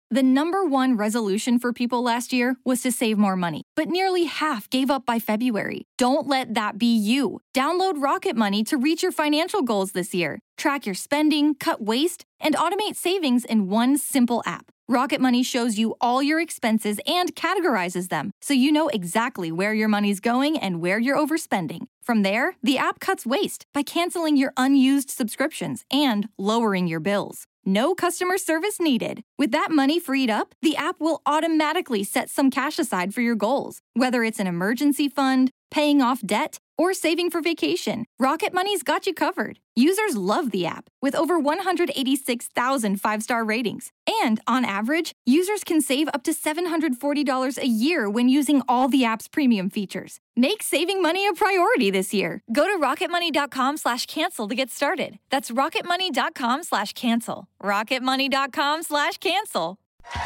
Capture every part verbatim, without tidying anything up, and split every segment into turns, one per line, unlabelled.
The number one resolution for people last year was to save more money, but nearly half gave up by February. Don't let that be you. Download Rocket Money to reach your financial goals this year. Track your spending, cut waste, and automate savings in one simple app. Rocket Money shows you all your expenses and categorizes them, so you know exactly where your money's going and where you're overspending. From there, the app cuts waste by canceling your unused subscriptions and lowering your bills. No customer service needed. With that money freed up, the app will automatically set some cash aside for your goals. Whether it's an emergency fund, paying off debt, or saving for vacation, Rocket Money's got you covered. Users love the app, with over one hundred eighty-six thousand five-star ratings. And on average, users can save up to seven hundred forty dollars a year when using all the app's premium features. Make saving money a priority this year. Go to rocketmoney.com slash cancel to get started. That's rocketmoney.com slash cancel. rocketmoney.com slash cancel.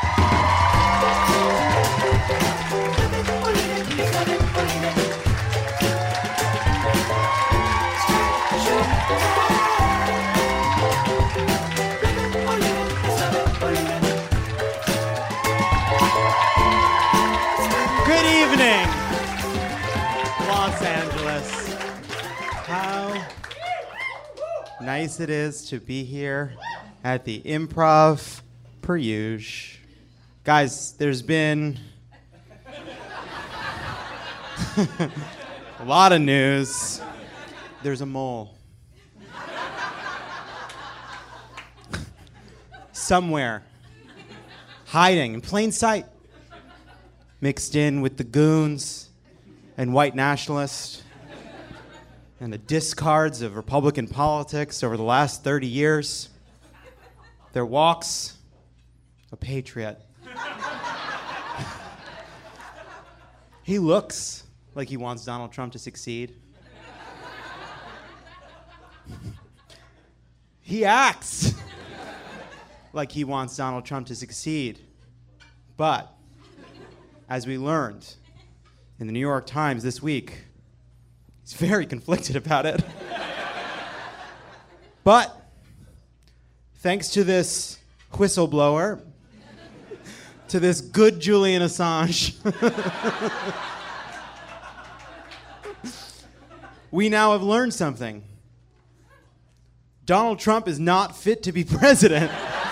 Good evening, Los Angeles. How nice it is to be here at the Improv per usual. Guys, there's been a lot of news. There's a mole. Somewhere, hiding in plain sight, mixed in with the goons and white nationalists and the discards of Republican politics over the last thirty years. There walks a patriot. He looks like he wants Donald Trump to succeed. He acts like he wants Donald Trump to succeed. But, as we learned in the New York Times this week, he's very conflicted about it. But, thanks to this whistleblower, to this good Julian Assange, we now have learned something. Donald Trump is not fit to be president.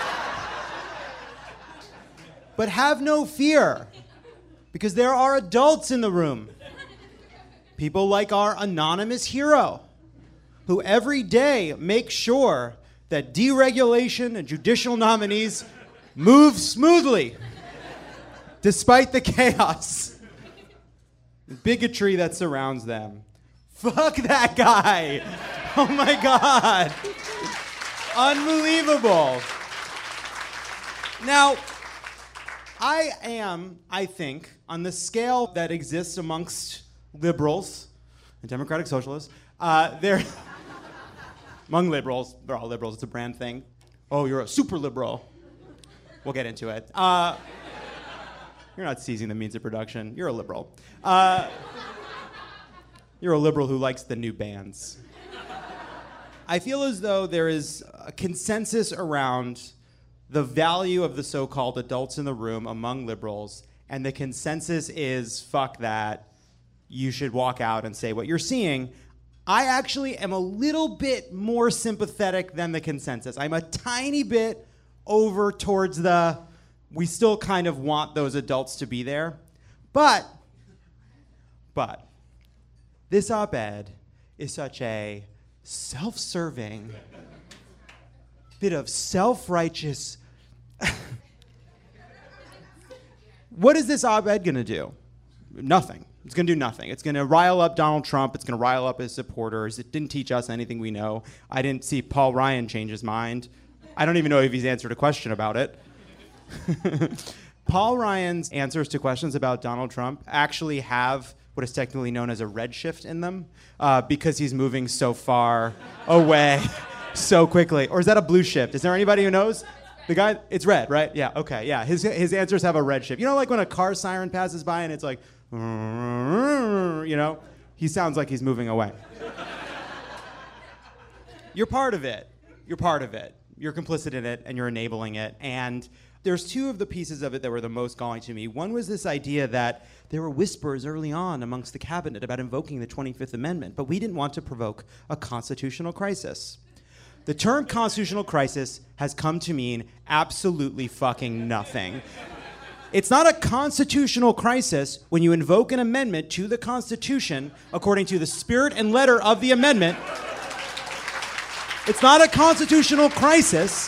But have no fear, because there are adults in the room. People like our anonymous hero, who every day make sure that deregulation and judicial nominees move smoothly, despite the chaos and bigotry that surrounds them. Fuck that guy. Oh my God. Unbelievable. Now, I am, I think, on the scale that exists amongst liberals and democratic socialists, uh, they're among liberals, they're all liberals, it's a brand thing. Oh, you're a super liberal. We'll get into it. Uh, you're not seizing the means of production. You're a liberal. Uh, you're a liberal who likes the new bands. I feel as though there is a consensus around the value of the so-called adults in the room among liberals, and the consensus is, fuck that, you should walk out and say what you're seeing. I actually am a little bit more sympathetic than the consensus. I'm a tiny bit over towards the, we still kind of want those adults to be there. But, but, this op-ed is such a self-serving bit of self-righteous. What is this op-ed going to do? Nothing. It's going to do nothing. It's going to rile up Donald Trump. It's going to rile up his supporters. It didn't teach us anything we know. I didn't see Paul Ryan change his mind. I don't even know if he's answered a question about it. Paul Ryan's answers to questions about Donald Trump actually have what is technically known as a redshift in them, uh, because he's moving so far away so quickly. Or is that a blue shift? Is there anybody who knows? The guy, it's red, right? Yeah, okay, yeah. His his answers have a red shift. You know, like when a car siren passes by and it's like, you know? He sounds like he's moving away. You're part of it. You're part of it. You're complicit in it, and you're enabling it. And there's two of the pieces of it that were the most galling to me. One was this idea that there were whispers early on amongst the cabinet about invoking the twenty-fifth Amendment, but we didn't want to provoke a constitutional crisis. The term constitutional crisis has come to mean absolutely fucking nothing. It's not a constitutional crisis when you invoke an amendment to the Constitution according to the spirit and letter of the amendment. It's not a constitutional crisis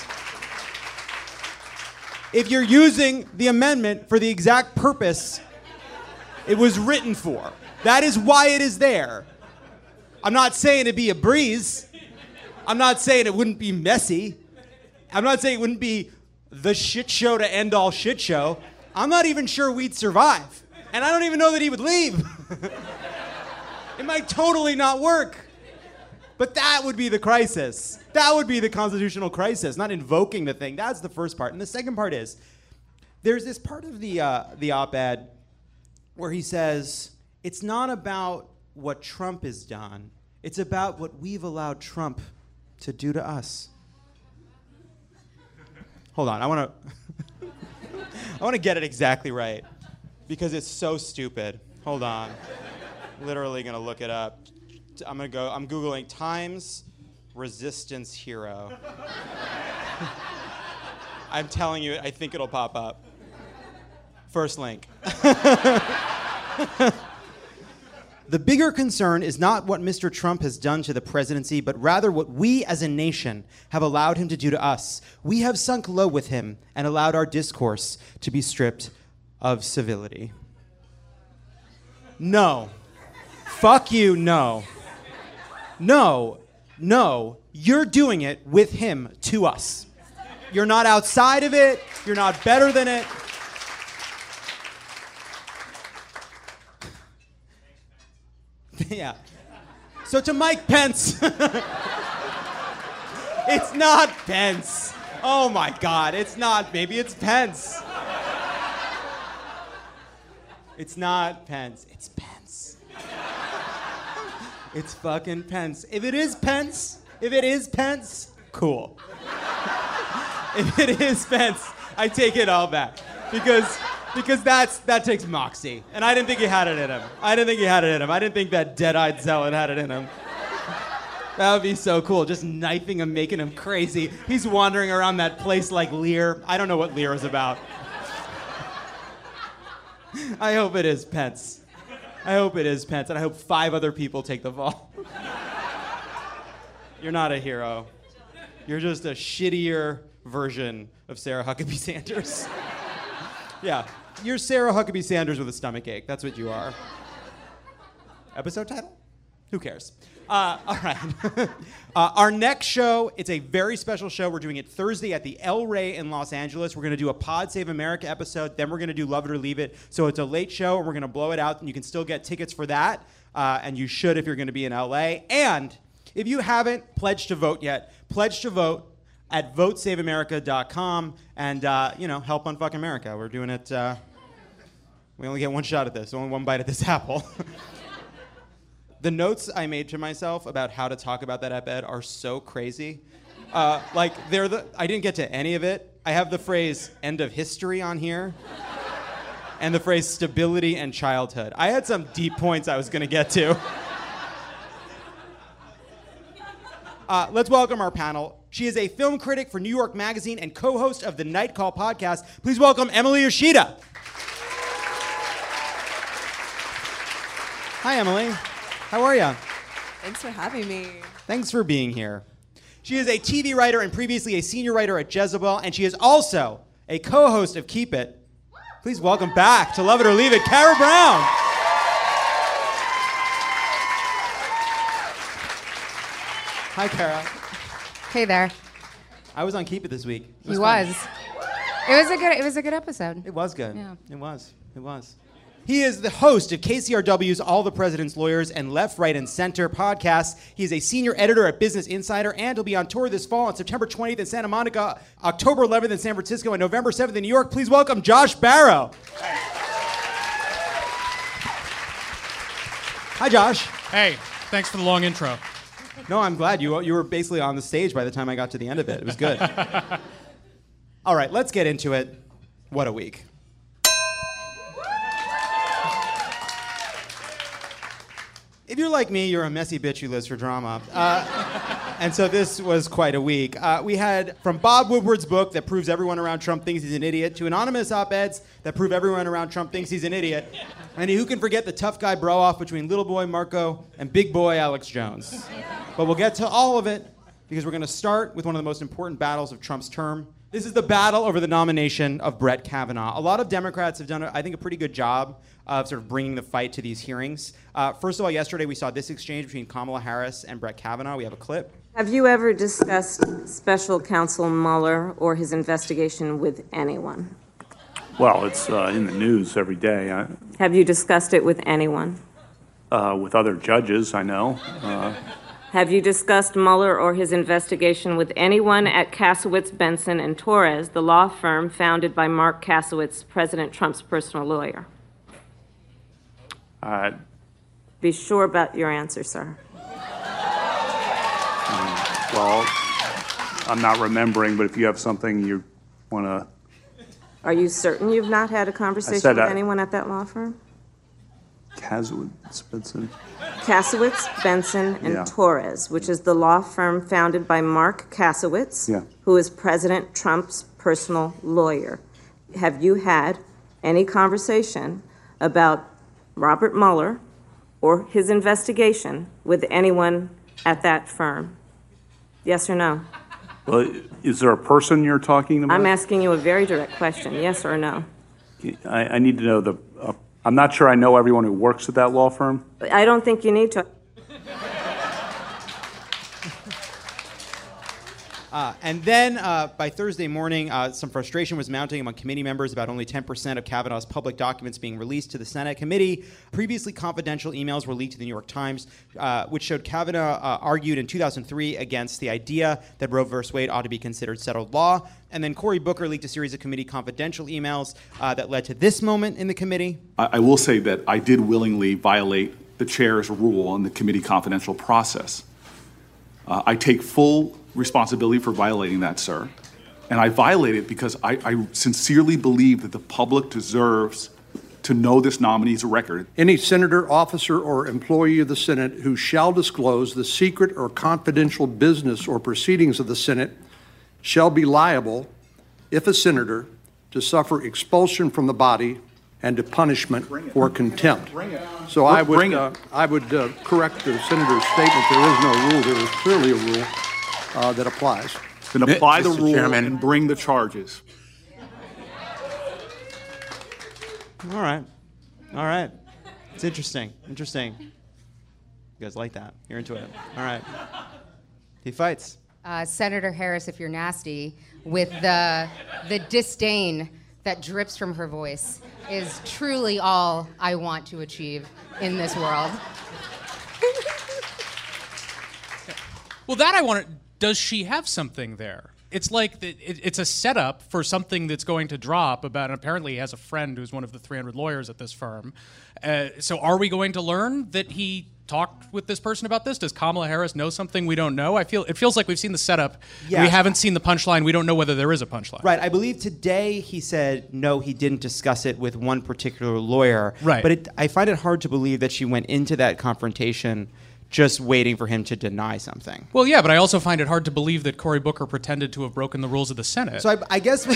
if you're using the amendment for the exact purpose it was written for. That is why it is there. I'm not saying it'd be a breeze. I'm not saying it wouldn't be messy. I'm not saying it wouldn't be the shit show to end all shit show. I'm not even sure we'd survive. And I don't even know that he would leave. It might totally not work. But that would be the crisis. That would be the constitutional crisis, not invoking the thing. That's the first part. And the second part is, there's this part of the, uh, the op-ed where he says, it's not about what Trump has done. It's about what we've allowed Trump to do to us. Hold on, I want to... I want to get it exactly right because it's so stupid. Hold on. Literally going to look it up. I'm going to go, I'm Googling Times Resistance Hero. I'm telling you, I think it'll pop up. First link. The bigger concern is not what Mister Trump has done to the presidency, but rather what we as a nation have allowed him to do to us. We have sunk low with him and allowed our discourse to be stripped of civility. No. Fuck you, no. No, no, you're doing it with him to us. You're not outside of it. You're not better than it. Yeah. So to Mike Pence. It's not Pence. Oh my God, it's not. Maybe it's Pence. It's not Pence. It's Pence. It's fucking Pence. If it is Pence, if it is Pence, cool. If it is Pence, I take it all back. Because because that's that takes moxie. And I didn't think he had it in him. I didn't think he had it in him. I didn't think that dead-eyed zealot had it in him. That would be so cool, just knifing him, making him crazy. He's wandering around that place like Lear. I don't know what Lear is about. I hope it is Pence. I hope it is Pence, and I hope five other people take the fall. You're not a hero. You're just a shittier version of Sarah Huckabee Sanders. Yeah, you're Sarah Huckabee Sanders with a stomach ache. That's what you are. Episode title? Who cares? Uh, all right. uh, our next show, it's a very special show. We're doing it Thursday at the El Rey in Los Angeles. We're going to do a Pod Save America episode. Then we're going to do Love It or Leave It. So it's a late show, and we're going to blow it out. And you can still get tickets for that. Uh, and you should if you're going to be in L A. And if you haven't pledged to vote yet, pledge to vote at vote save america dot com. And, uh, you know, help unfuck America. We're doing it. Uh, we only get one shot at this. Only one bite at this apple. The notes I made to myself about how to talk about that op-ed are so crazy. Uh, like, they're the, I didn't get to any of it. I have the phrase end of history on here and the phrase stability and childhood. I had some deep points I was going to get to. Uh, let's welcome our panel. She is a film critic for New York Magazine and co-host of the Night Call podcast. Please welcome Emily Yoshida. Hi, Emily. How are you?
Thanks for having me.
Thanks for being here. She is a T V writer and previously a senior writer at Jezebel, and she is also a co-host of Keep It. Please welcome back to Love It or Leave It, Kara Brown. Hi, Kara.
Hey there.
I was on Keep It this week. It was
He
fun.
was. It was a good. It was a good episode.
It was good.
Yeah.
It was. It was. He is the host of K C R W's All the President's Lawyers and Left, Right, and Center podcasts. He is a senior editor at Business Insider, and he'll be on tour this fall on September twentieth in Santa Monica, October eleventh in San Francisco, and November seventh in New York. Please welcome Josh Barro. Hi, Josh.
Hey, thanks for the long intro.
No, I'm glad. You, you were basically on the stage by the time I got to the end of it. It was good. All right, let's get into it. What a week. If you're like me, you're a messy bitch who lives for drama. Uh, and so this was quite a week. Uh, we had from Bob Woodward's book that proves everyone around Trump thinks he's an idiot to anonymous op-eds that prove everyone around Trump thinks he's an idiot. And who can forget the tough guy bro-off between little boy Marco and big boy Alex Jones? But we'll get to all of it because we're going to start with one of the most important battles of Trump's term. This is the battle over the nomination of Brett Kavanaugh. A lot of Democrats have done, I think, a pretty good job of sort of bringing the fight to these hearings. Uh, first of all, yesterday we saw this exchange between Kamala Harris and Brett Kavanaugh. We have a clip.
Have you ever discussed special counsel Mueller or his investigation with anyone?
Well, it's uh, in the news every day. I,
Have you discussed it with anyone?
uh, with other judges, I know. Uh,
Have you discussed Mueller or his investigation with anyone at Kasowitz, Benson, and Torres, the law firm founded by Mark Kasowitz, President Trump's personal lawyer?
uh,
Be sure about your answer, sir.
well, I'm not remembering, but if you have something you want to...
Are you certain you've not had a conversation
said
with
I-
anyone at that law firm?
Kasowitz, Benson.
Kasowitz, Benson, and
Yeah.
Torres, which is the law firm founded by Mark Kasowitz,
Yeah.
who is President Trump's personal lawyer. Have you had any conversation about Robert Mueller or his investigation with anyone at that firm? Yes or no?
Well, is there a person you're talking about?
I'm asking you a very direct question, yes or no?
I, I need to know the... Uh, I'm not sure I know everyone who works at that law firm.
I don't think you need to.
Uh, and then uh, by Thursday morning, uh, some frustration was mounting among committee members about only ten percent of Kavanaugh's public documents being released to the Senate committee. Previously confidential emails were leaked to the New York Times, uh, which showed Kavanaugh uh, argued in two thousand three against the idea that Roe v. Wade ought to be considered settled law. And then Cory Booker leaked a series of committee confidential emails uh, that led to this moment in the committee.
I, I will say that I did willingly violate the chair's rule on the committee confidential process. Uh, I take full responsibility for violating that, sir. And I violate it because I, I sincerely believe that the public deserves to know this nominee's record.
Any senator, officer, or employee of the Senate who shall disclose the secret or confidential business or proceedings of the Senate shall be liable, if a senator, to suffer expulsion from the body and to punishment or contempt. So I would, uh, I would uh, correct the senator's statement. There is no rule. There is clearly a rule uh, that applies.
Then apply the
Mister
rule
Chairman.
and bring the charges.
All right. All right. It's interesting. Interesting. You guys like that. You're into it. All right. He fights.
Uh, Senator Harris, if you're nasty, with the the disdain that drips from her voice, is truly all I want to achieve in this world.
Well, that I want to... Does she have something there? It's like the, it, it's a setup for something that's going to drop about, and apparently he has a friend who's one of the three hundred lawyers at this firm. Uh, so are we going to learn that he talked with this person about this? Does Kamala Harris know something we don't know? I feel It feels like we've seen the setup.
Yeah.
We haven't seen the punchline. We don't know whether there is a punchline.
Right. I believe today he said, no, he didn't discuss it with one particular lawyer.
Right.
But it, I find it hard to believe that she went into that confrontation just waiting for him to deny something.
Well, yeah, but I also find it hard to believe that Cory Booker pretended to have broken the rules of the Senate.
So I, I guess...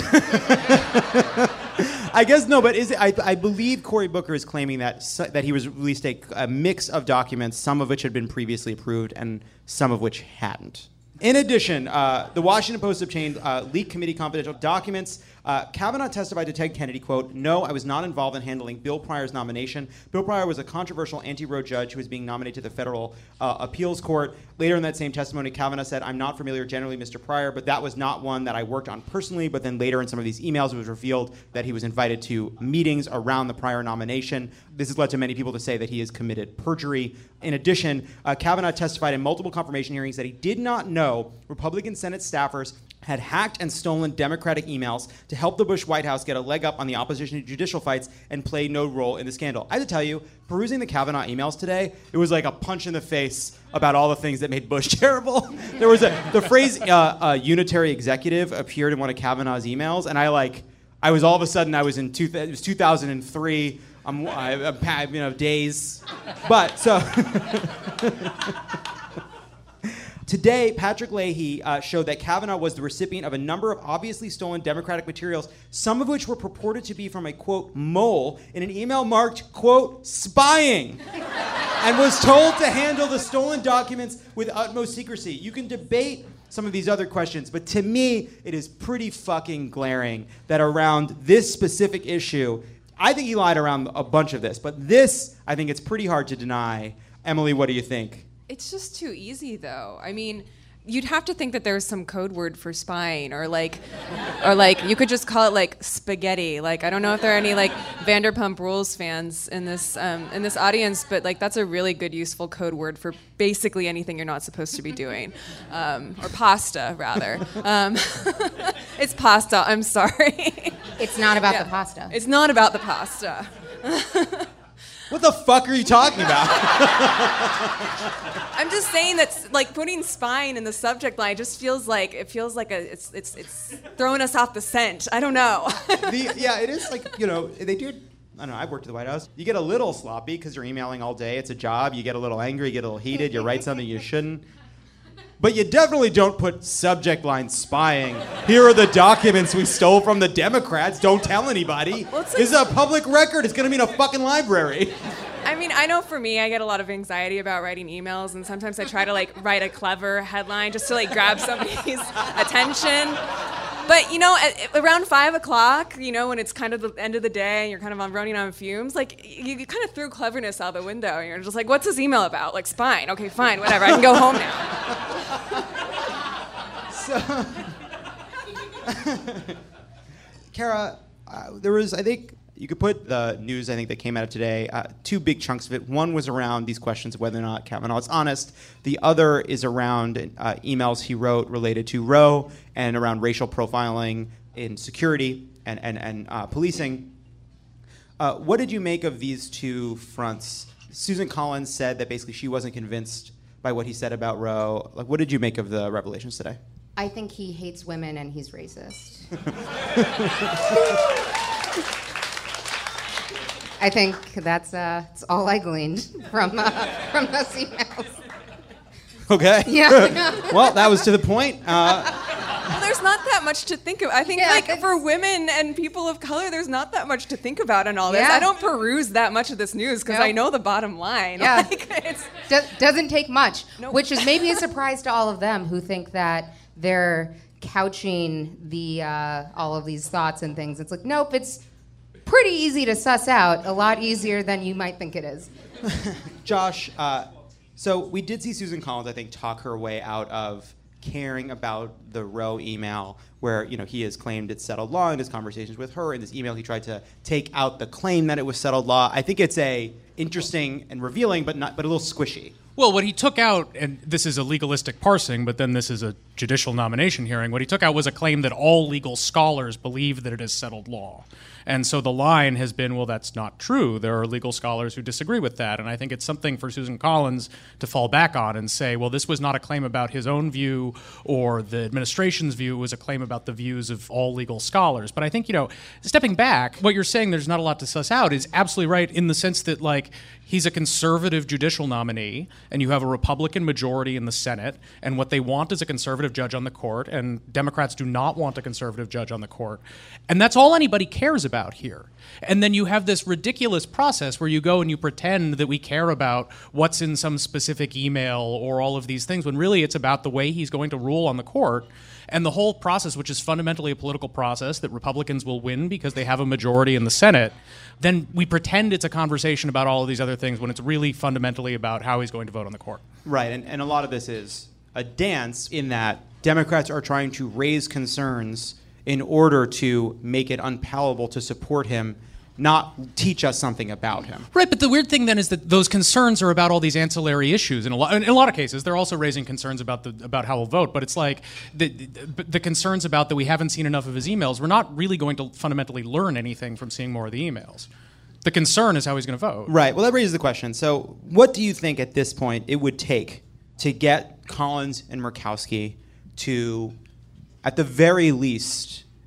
I guess no, but is it, I, I believe Cory Booker is claiming that so, that he was released a, a mix of documents, some of which had been previously approved and some of which hadn't. In addition, uh, the Washington Post obtained uh, leaked committee confidential documents. Uh, Kavanaugh testified to Ted Kennedy, quote, "No, I was not involved in handling Bill Pryor's nomination. Bill Pryor was a controversial anti-Roe judge who was being nominated to the federal uh, appeals court." Later in that same testimony, Kavanaugh said, "I'm not familiar generally with Mister Pryor, but that was not one that I worked on personally." But then later in some of these emails, it was revealed that he was invited to meetings around the Pryor nomination. This has led to many people to say that he has committed perjury. In addition, uh, Kavanaugh testified in multiple confirmation hearings that he did not know Republican Senate staffers had hacked and stolen Democratic emails to help the Bush White House get a leg up on the opposition to judicial fights and play no role in the scandal. I have to tell you, perusing the Kavanaugh emails today, it was like a punch in the face about all the things that made Bush terrible. There was a, the phrase uh, uh, unitary executive appeared in one of Kavanaugh's emails, and I like, I was all of a sudden I was in two, it was two thousand three. I'm, I, I'm you know days, but so. Today, Patrick Leahy uh, showed that Kavanaugh was the recipient of a number of obviously stolen Democratic materials, some of which were purported to be from a, quote, mole in an email marked, quote, spying, and was told to handle the stolen documents with utmost secrecy. You can debate some of these other questions, but to me, it is pretty fucking glaring that around this specific issue, I think he lied around a bunch of this, but this, I think it's pretty hard to deny. Emily, what do you think?
It's just too easy, though. I mean, you'd have to think that there's some code word for spying, or like, or like you could just call it like spaghetti. Like, I don't know if there are any like Vanderpump Rules fans in this um, in this audience, but like that's a really good, useful code word for basically anything you're not supposed to be doing, um, or pasta rather. Um, it's pasta. I'm sorry.
It's not about
yeah.
the pasta.
It's not about the pasta.
What the fuck are you talking about?
I'm just saying that, like, putting spying in the subject line just feels like it feels like a it's it's it's throwing us off the scent. I don't know.
the, yeah, it is like, you know, they do. I don't know. I've worked at the White House. You get a little sloppy because you're emailing all day. It's a job. You get a little angry. You get a little heated. You write something you shouldn't. But you definitely don't put subject line spying. Here are the documents we stole from the Democrats. Don't tell anybody.
Well, it's like,
this is a public record. It's going to be in a fucking library.
I mean, I know for me, I get a lot of anxiety about writing emails, and sometimes I try to like write a clever headline just to like grab somebody's attention. But, you know, at, around five o'clock, you know, when it's kind of the end of the day and you're kind of on running on fumes, like, you, you kind of threw clevarness out the window. And you're just like, what's this email about? Like, spying. Okay, fine, whatever. I can go home
now. So, Kara, uh, there was, I think, you could put the news, I think, that came out of today, uh, two big chunks of it. One was around these questions of whether or not Kavanaugh is honest. The other is around uh, emails he wrote related to Roe and around racial profiling in security and, and, and uh, policing. Uh, what did you make of these two fronts? Susan Collins said that basically she wasn't convinced by what he said about Roe. Like, what did you make of the revelations today?
I think he hates women and he's racist. I think that's, uh, that's all I gleaned from uh, from those emails.
Okay.
Yeah.
Well, that was to the point. Uh,
Well, there's not that much to think of. I think,
yeah,
like, for women and people of color, there's not that much to think about in all this.
Yeah.
I don't peruse that much of this news because
Nope.
I know the bottom line.
Yeah.
Like, it's,
Do- doesn't take much,
Nope.
which is maybe a surprise to all of them who think that they're couching the uh, all of these thoughts and things. It's like, nope, it's pretty easy to suss out, a lot easier than you might think it is.
Josh, uh, so we did see Susan Collins, I think, talk her way out of caring about the Roe email, where, you know, he has claimed it's settled law in his conversations with her. In this email, he tried to take out the claim that it was settled law. I think it's a interesting and revealing, but not, but a little squishy.
Well, what he took out, and this is a legalistic parsing, but then this is a judicial nomination hearing, what he took out was a claim that all legal scholars believe that it is settled law. And so the line has been, well, that's not true. There are legal scholars who disagree with that. And I think it's something for Susan Collins to fall back on and say, well, this was not a claim about his own view or the administration's view. It was a claim about the views of all legal scholars. But I think, you know, stepping back, what you're saying there's not a lot to suss out is absolutely right in the sense that, like, he's a conservative judicial nominee, and you have a Republican majority in the Senate, and what they want is a conservative judge on the court, and Democrats do not want a conservative judge on the court. And that's all anybody cares about here. And then you have this ridiculous process where you go and you pretend that we care about what's in some specific email or all of these things, when really it's about the way he's going to rule on the court. And the whole process, which is fundamentally a political process that Republicans will win because they have a majority in the Senate, then we pretend it's a conversation about all of these other things when it's really fundamentally about how he's going to vote on the court.
Right, and, and a lot of this is a dance in that Democrats are trying to raise concerns in order to make it unpalatable to support him, not teach us something about him.
Right, but the weird thing then is that those concerns are about all these ancillary issues. In a lot, in a lot of cases, they're also raising concerns about the about how we'll vote. But it's like the, the the concerns about that we haven't seen enough of his emails. We're not really going to fundamentally learn anything from seeing more of the emails. The concern is how he's going to vote.
Right. Well, that raises the question. So, what do you think at this point it would take to get Collins and Murkowski to, at the very least,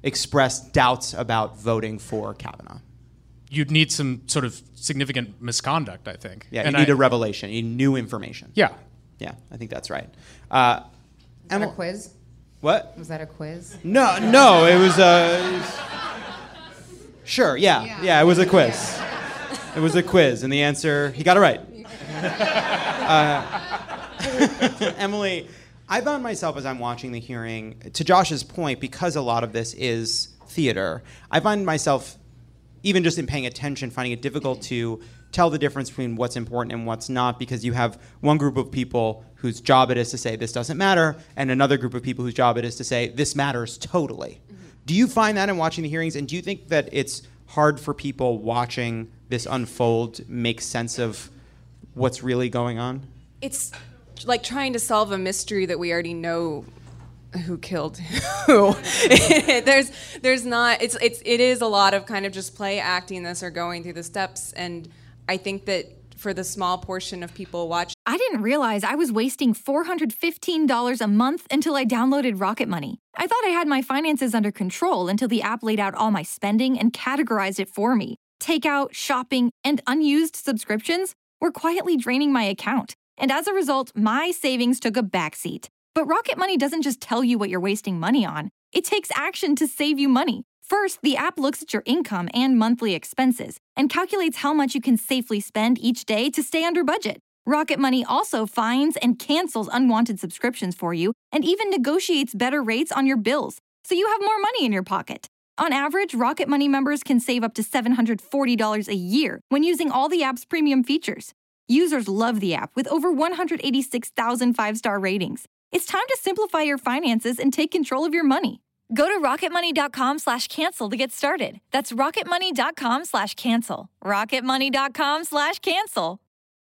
expressed doubts about voting for Kavanaugh.
You'd need some sort of significant misconduct, I think.
Yeah,
and
you need
I,
a revelation. You need new information.
Yeah.
Yeah, I think that's right. Uh,
Was that a quiz?
What?
Was that a quiz?
No, no, it was a... Sure, yeah, yeah, yeah, it was a quiz. Yeah. It was a quiz, and the answer, he got it right. uh, Emily, I found myself as I'm watching the hearing, to Josh's point, because a lot of this is theater, I find myself, even just in paying attention, finding it difficult to tell the difference between what's important and what's not, because you have one group of people whose job it is to say this doesn't matter, and another group of people whose job it is to say this matters totally. Mm-hmm. Do you find that in watching the hearings, and do you think that it's hard for people watching this unfold make sense of what's really going on?
It's like trying to solve a mystery that we already know who killed who. there's there's not it's it's it is a lot of kind of just play acting this or going through the steps, and I think that for the small portion of people watching,
I didn't realize I was wasting four hundred fifteen dollars a month until I downloaded Rocket Money. I thought I had my finances under control until the app laid out all my spending and categorized it for me. Takeout, shopping, and unused subscriptions were quietly draining my account. And as a result, my savings took a backseat. But Rocket Money doesn't just tell you what you're wasting money on. It takes action to save you money. First, the app looks at your income and monthly expenses and calculates how much you can safely spend each day to stay under budget. Rocket Money also finds and cancels unwanted subscriptions for you and even negotiates better rates on your bills, so you have more money in your pocket. On average, Rocket Money members can save up to seven hundred forty dollars a year when using all the app's premium features. Users love the app with over one hundred eighty-six thousand five-star ratings. It's time to simplify your finances and take control of your money. Go to rocketmoney.com slash cancel to get started. That's rocketmoney.com slash cancel. rocketmoney.com slash cancel.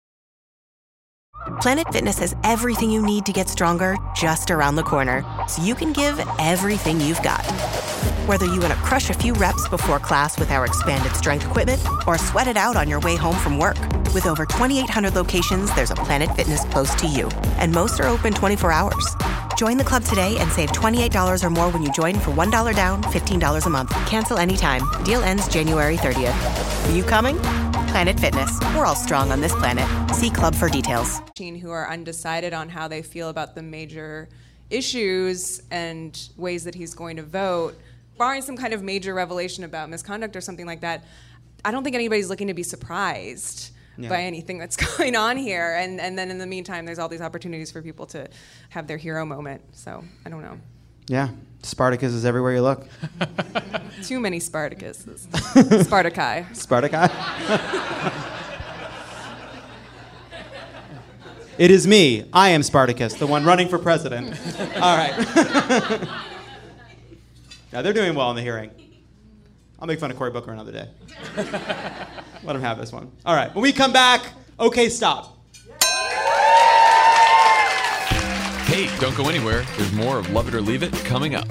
Planet Fitness has everything you need to get stronger just around the corner, so you can give everything you've got. Whether you want to crush a few reps before class with our expanded strength equipment or sweat it out on your way home from work. With over twenty-eight hundred locations, there's a Planet Fitness close to you, and most are open twenty-four hours. Join the club today and save twenty-eight dollars or more when you join for one dollar down, fifteen dollars a month. Cancel anytime. Deal ends January thirtieth. Are you coming? Planet Fitness. We're all strong on this planet. See club for details.
Who are undecided on how they feel about the major issues and ways that he's going to vote, barring some kind of major revelation about misconduct or something like that, I don't think anybody's looking to be surprised yeah. by anything that's going on here. And and then in the meantime, there's all these opportunities for people to have their hero moment. So I don't know.
Yeah, Spartacus is everywhere you look.
Too many Spartacuses. Spartaci.
Spartaci? It is me. I am Spartacus, the one running for president. All right. Now, they're doing well in the hearing. I'll make fun of Cory Booker another day. Let him have this one. All right. When we come back, okay, stop.
Hey, don't go anywhere. There's more of Love It or Leave It coming up.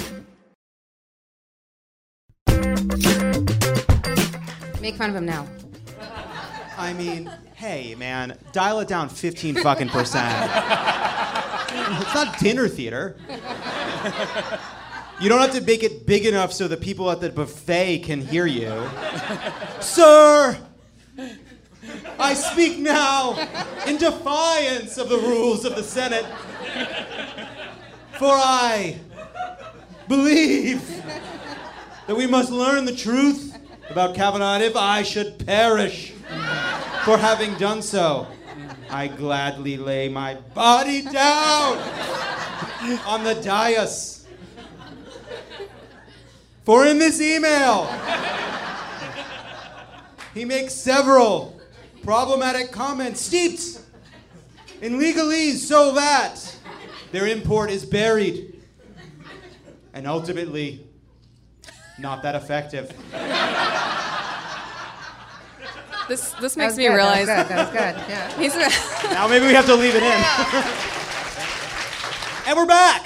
Make fun of him now.
I mean, hey, man, dial it down fifteen fucking percent. It's not dinner theater. You don't have to make it big enough so the people at the buffet can hear you. Sir, I speak now in defiance of the rules of the Senate, for I believe that we must learn the truth about Kavanaugh, and if I should perish for having done so, I gladly lay my body down on the dais. For in this email, he makes several problematic comments steeped in legalese so that their import is buried and ultimately not that effective.
This this makes
that
me
good,
realize
that was good. That was good. Yeah.
He's
now maybe we have to leave it in. And we're back.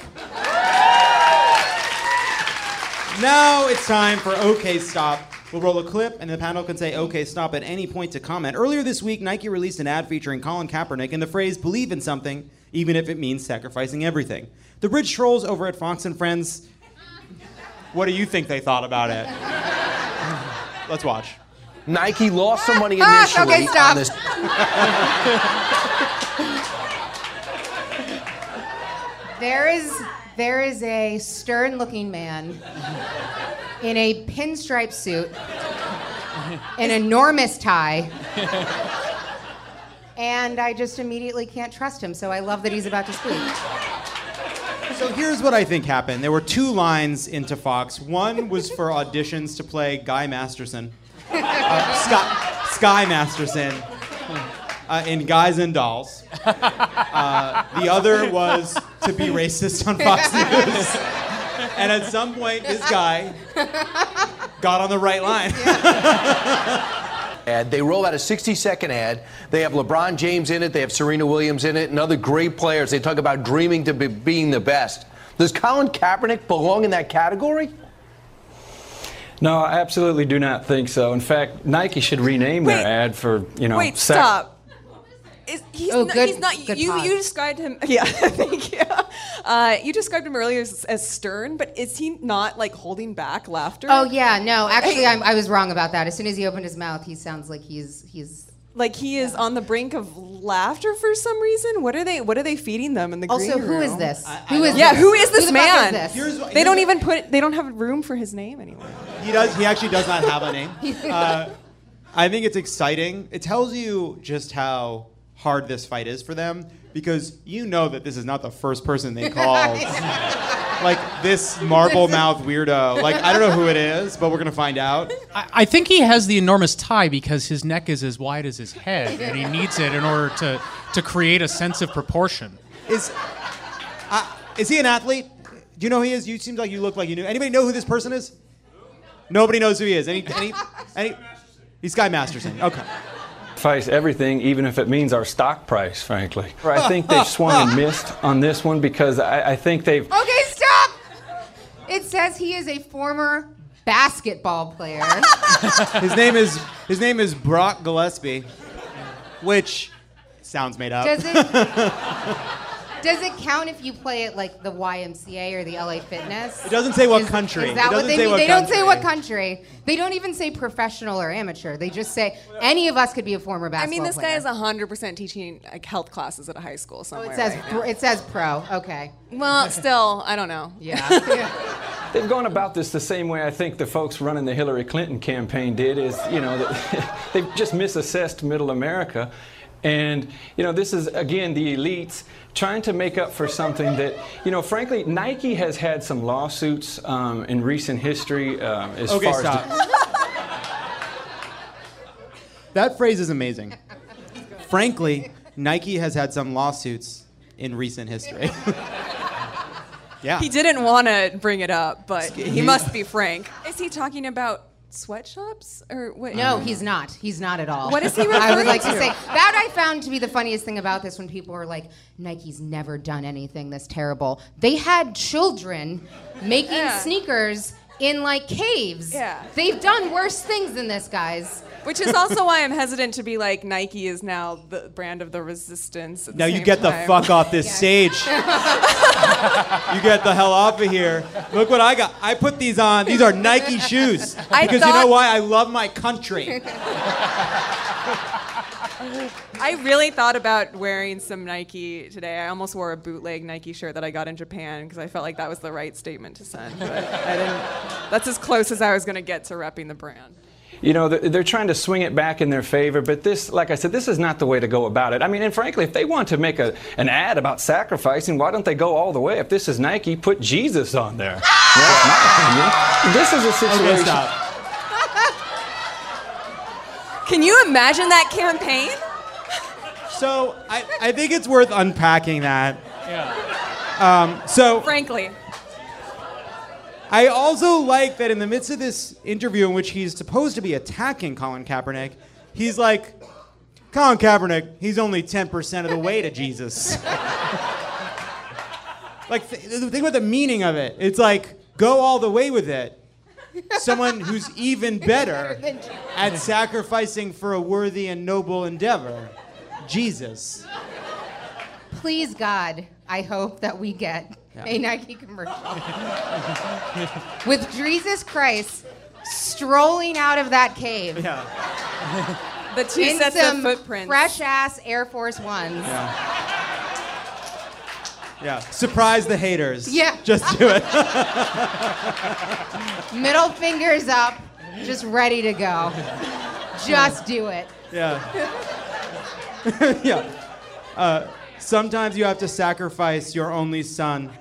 Now it's time for OK Stop. We'll roll a clip, and the panel can say OK Stop at any point to comment. Earlier this week, Nike released an ad featuring Colin Kaepernick and the phrase "believe in something, even if it means sacrificing everything." The bridge trolls over at Fox and Friends What do you think they thought about it? Let's watch.
Nike lost some money
Ah,
initially
okay, stop.
on this.
There is there is a stern-looking man in a pinstripe suit, an enormous tie, and I just immediately can't trust him. So I love that he's about to speak.
So here's what I think happened. There were two lines into Fox. One was for auditions to play Guy Masterson, uh, Sky, Sky Masterson, uh, in Guys and Dolls. Uh, the other was to be racist on Fox News. And at some point, this guy got on the right line.
Ad. They roll out a sixty-second ad. They have LeBron James in it. They have Serena Williams in it, and other great players. They talk about dreaming to be being the best. Does Colin Kaepernick belong in that category?
No, I absolutely do not think so. In fact, Nike should rename
Wait.
their ad for, you know,
Wait,
sac-
stop. Is, he's,
Oh,
not,
good-
he's not.
good
You
pause.
you described him. Yeah, thank you. Uh, you described him earlier as, as stern, but is he not like holding back laughter?
Oh yeah, no, actually I'm, I was wrong about that. As soon as he opened his mouth, he sounds like he's he's.
Like he is on the brink of laughter for some reason. What are they? What are they feeding them in the
Also,
green
who
room?
is this?
I-
Who is
Yeah,
this?
who is this
Who the fuck
man?
is this?
Here's what-
They
here's
don't
what-
even put. They don't have room for his name anymore.
He does. He actually does not have a name. Uh, I think it's exciting. It tells you just how hard this fight is for them, because you know that this is not the first person they called. Like this marble mouth weirdo. Like I don't know who it is, but we're gonna find out.
I, I think he has the enormous tie because his neck is as wide as his head, and he needs it in order to, to create a sense of proportion.
Is uh, is he an athlete? Do you know who he is? You seem like you look like you knew. Anybody know who this person is? Nobody knows who he is. Any any any? He's Guy Masterson. Okay.
sacrifice everything, even if it means our stock price, frankly. I think they've swung and missed on this one because I, I think they've...
Okay, stop! It says he is a former basketball player.
his name is his name is Brock Gillespie, which sounds made up.
Does it, does it count if you play at like the Y M C A or the L A Fitness?
It doesn't say what
Is-
country.
Is that
It
what
doesn't
they
say
mean?
what
They don't say
country.
what country. They don't even say professional or amateur. They just say any of us could be a former
I
basketball
mean, this
player.
guy is one hundred percent teaching like health classes at a high school somewhere.
It says
right
pro,
now.
it says pro. Okay.
Well, still, I don't know.
Yeah.
They've gone about this the same way I think the folks running the Hillary Clinton campaign did, is, you know, that they've just misassessed middle America. And, you know, this is, again, the elites trying to make up for something that, you know, frankly, Nike has had some lawsuits um, in recent history um, as
Okay,
far
stop.
as... The,
That phrase is amazing. Frankly, Nike has had some lawsuits in recent history. Yeah.
He didn't want to bring it up, but he
He-
must be frank. Is he talking about sweatshops or what?
No, he's not. He's not at all.
What is he
I would
referring
like to
to?
say that I found to be the funniest thing about this when people were like, Nike's never done anything this terrible. They had children making
Yeah.
sneakers in like caves.
Yeah.
They've done worse things than this, guys.
Which is also why I'm hesitant to be like Nike is now the brand of the resistance. At the
Now you
same
get the
time.
fuck off this stage. You get the hell off of here. Look what I got. I put these on. These are Nike shoes.
I
Because you
thought-
know why? I love my country.
I really thought about wearing some Nike today. I almost wore a bootleg Nike shirt that I got in Japan because I felt like that was the right statement to send. But I didn't. That's as close as I was going to get to repping the brand.
You know, they're they're trying to swing it back in their favor, but this, like I said, this is not the way to go about it. I mean, and frankly, if they want to make a, an ad about sacrificing, why don't they go all the way? If this is Nike, put Jesus on there. That's my opinion. This is a situation.
Okay, stop.
Can you imagine that campaign?
So I, I think it's worth unpacking that.
Yeah.
Um, so
Frankly.
I also like that in the midst of this interview in which he's supposed to be attacking Colin Kaepernick, he's like, Colin Kaepernick, he's only ten percent of the way to Jesus. Like, th- think about the meaning of it. It's like, go all the way with it. Someone who's even better at sacrificing for a worthy and noble endeavor. Jesus.
Please, God, I hope that we get
Yeah.
A Nike commercial. With Jesus Christ strolling out of that cave.
Yeah.
The two
in
sets
some
of footprints.
fresh-ass Air Force Ones.
Yeah. Yeah. Surprise the haters.
Yeah.
Just do it.
Middle fingers up, just ready to go. Just do it.
Yeah. Yeah. Uh, sometimes you have to sacrifice your only son.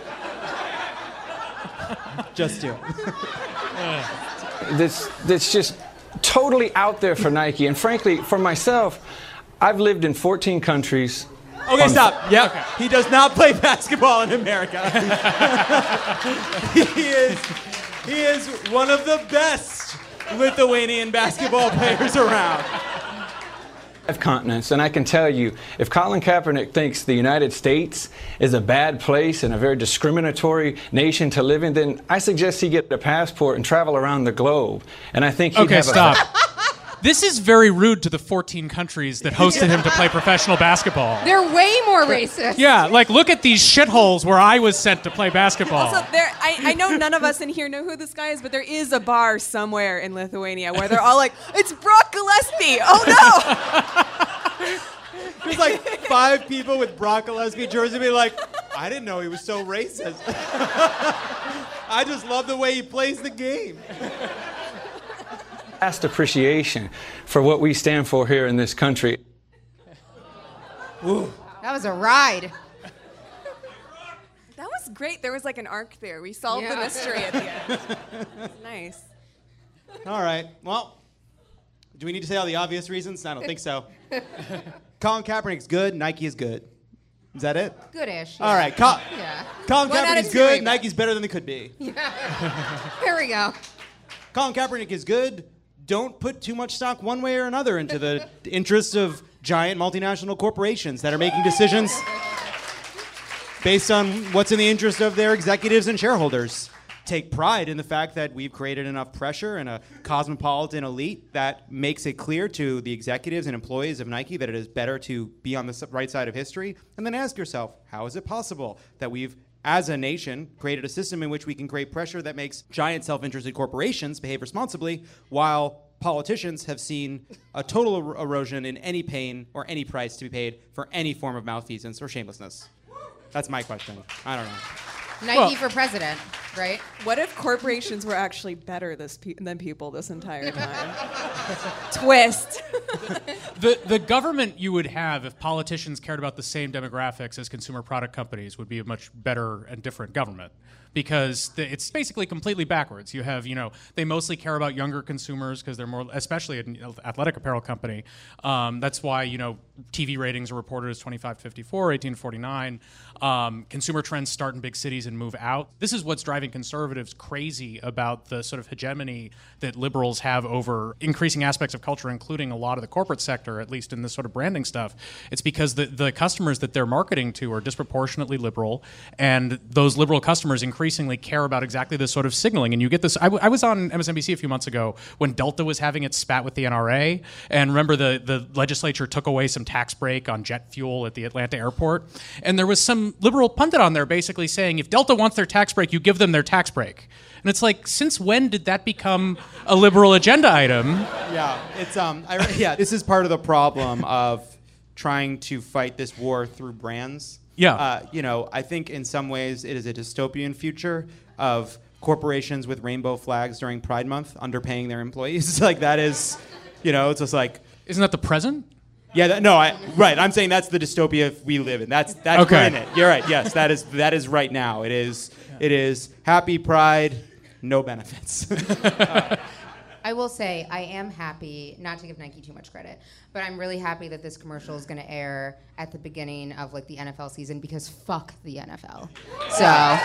Just do it.
This, that's just totally out there for Nike. And frankly, for myself, I've lived in fourteen countries.
Okay,
on-
stop. Yep. Okay. He does not play basketball in America. he is he is one of the best Lithuanian basketball players around.
Five continents, and I can tell you, if Colin Kaepernick thinks the United States is a bad place and a very discriminatory nation to live in, then I suggest he get a passport and travel around the globe. And I think he'd
Okay,
have
stop.
a...
This is very rude to the fourteen countries that hosted him to play professional basketball.
They're way more racist.
Yeah, like look at these shitholes where I was sent to play basketball.
Also, there, I, I know none of us in here know who this guy is, but there is a bar somewhere in Lithuania where they're all like, it's Brock Gillespie! Oh no!
There's like five people with Brock Gillespie jerseys be like, I didn't know he was so racist. I just love the way he plays the game.
vast appreciation for what we stand for here in this country.
Ooh. That was a ride.
That was great. There was like an arc there. We solved yeah. the mystery at the end. That's nice.
All right. Well, do we need to say all the obvious reasons? I don't think so. Colin Kaepernick's good. Nike is good. Is that it?
Goodish. Yeah.
All right. Col-
yeah.
Colin
One
Kaepernick's good. Nike's better than they could be.
Yeah. Here we go.
Colin Kaepernick is good. Don't put too much stock one way or another into the interests of giant multinational corporations that are making decisions based on what's in the interest of their executives and shareholders. Take pride in the fact that we've created enough pressure and a cosmopolitan elite that makes it clear to the executives and employees of Nike that it is better to be on the right side of history. And then ask yourself, how is it possible that we've, as a nation, created a system in which we can create pressure that makes giant self-interested corporations behave responsibly, while politicians have seen a total er- erosion in any pain or any price to be paid for any form of malfeasance or shamelessness? That's my question. I don't know.
Nike well, for president, right?
What if corporations were actually better this pe- than people this entire time? Twist.
the the government you would have if politicians cared about the same demographics as consumer product companies would be a much better and different government. Because the, it's basically completely backwards. You have, you know, they mostly care about younger consumers because they're more, especially an athletic apparel company. Um, that's why, you know, T V ratings are reported as twenty-five to fifty-four, eighteen to forty-nine. Um, consumer trends start in big cities and move out. This is what's driving conservatives crazy about the sort of hegemony that liberals have over increasing aspects of culture, including a lot of the corporate sector, at least in this sort of branding stuff. It's because the, the customers that they're marketing to are disproportionately liberal, and those liberal customers increasingly care about exactly this sort of signaling. And you get this, I, w- I was on M S N B C a few months ago when Delta was having its spat with the N R A, and remember the, the legislature took away some tax break on jet fuel at the Atlanta airport, and there was some liberal pundit on there basically saying, if Delta wants their tax break, you give them their tax break. And it's like, since when did that become a liberal agenda item?
Yeah, it's um, I, yeah. This is part of the problem of trying to fight this war through brands.
Yeah.
Uh, you know, I think in some ways it is a dystopian future of corporations with rainbow flags during Pride Month underpaying their employees. Like that is, you know, it's just like.
Isn't that the present?
Yeah, that, no, I, right. I'm saying that's the dystopia we live in. That's that's
okay.
we're in it. You're right. Yes, that is that is right now. It is it is happy Pride, no benefits. uh,
I will say I am happy, not to give Nike too much credit, but I'm really happy that this commercial is going to air at the beginning of like the N F L season because fuck the N F L. So.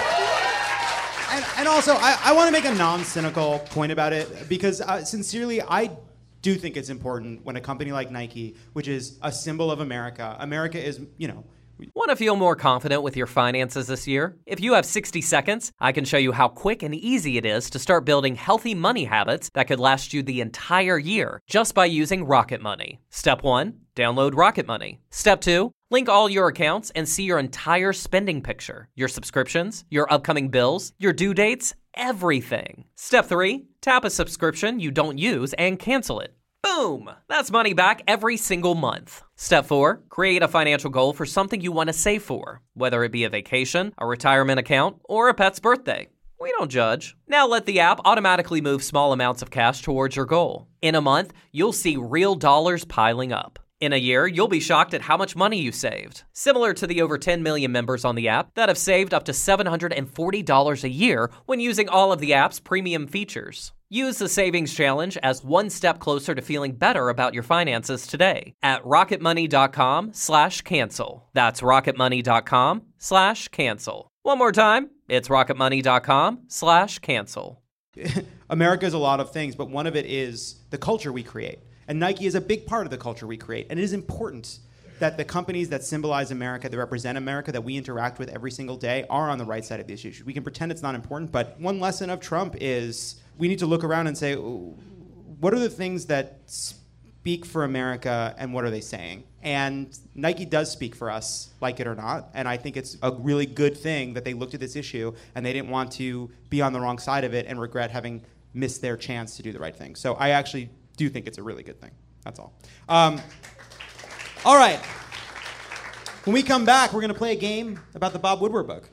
And, and also, I, I want to make a non-cynical point about it because uh, sincerely, I do think it's important when a company like Nike, which is a symbol of America, America is, you know.
Want to feel more confident with your finances this year? If you have sixty seconds, I can show you how quick and easy it is to start building healthy money habits that could last you the entire year just by using Rocket Money. Step one, download Rocket Money. Step two, Link all your accounts and see your entire spending picture, your subscriptions, your upcoming bills, your due dates, everything. Step three, tap a subscription you don't use and cancel it. Boom! That's money back every single month. Step four, create a financial goal for something you want to save for, whether it be a vacation, a retirement account, or a pet's birthday. We don't judge. Now let the app automatically move small amounts of cash towards your goal. In a month, you'll see real dollars piling up. In a year, you'll be shocked at how much money you saved. Similar to the over ten million members on the app that have saved up to seven hundred forty dollars a year when using all of the app's premium features. Use the Savings Challenge as one step closer to feeling better about your finances today at rocketmoney.com slash cancel. That's rocketmoney.com slash cancel. One more time, it's rocketmoney.com slash cancel.
America is a lot of things, but one of it is the culture we create. And Nike is a big part of the culture we create. And it is important that the companies that symbolize America, that represent America, that we interact with every single day are on the right side of these issues. We can pretend it's not important, but one lesson of Trump is we need to look around and say, what are the things that speak for America and what are they saying? And Nike does speak for us, like it or not. And I think it's a really good thing that they looked at this issue and they didn't want to be on the wrong side of it and regret having missed their chance to do the right thing. So I actually do think it's a really good thing. That's all. Um, all right. When we come back, we're going to play a game about the Bob Woodward book.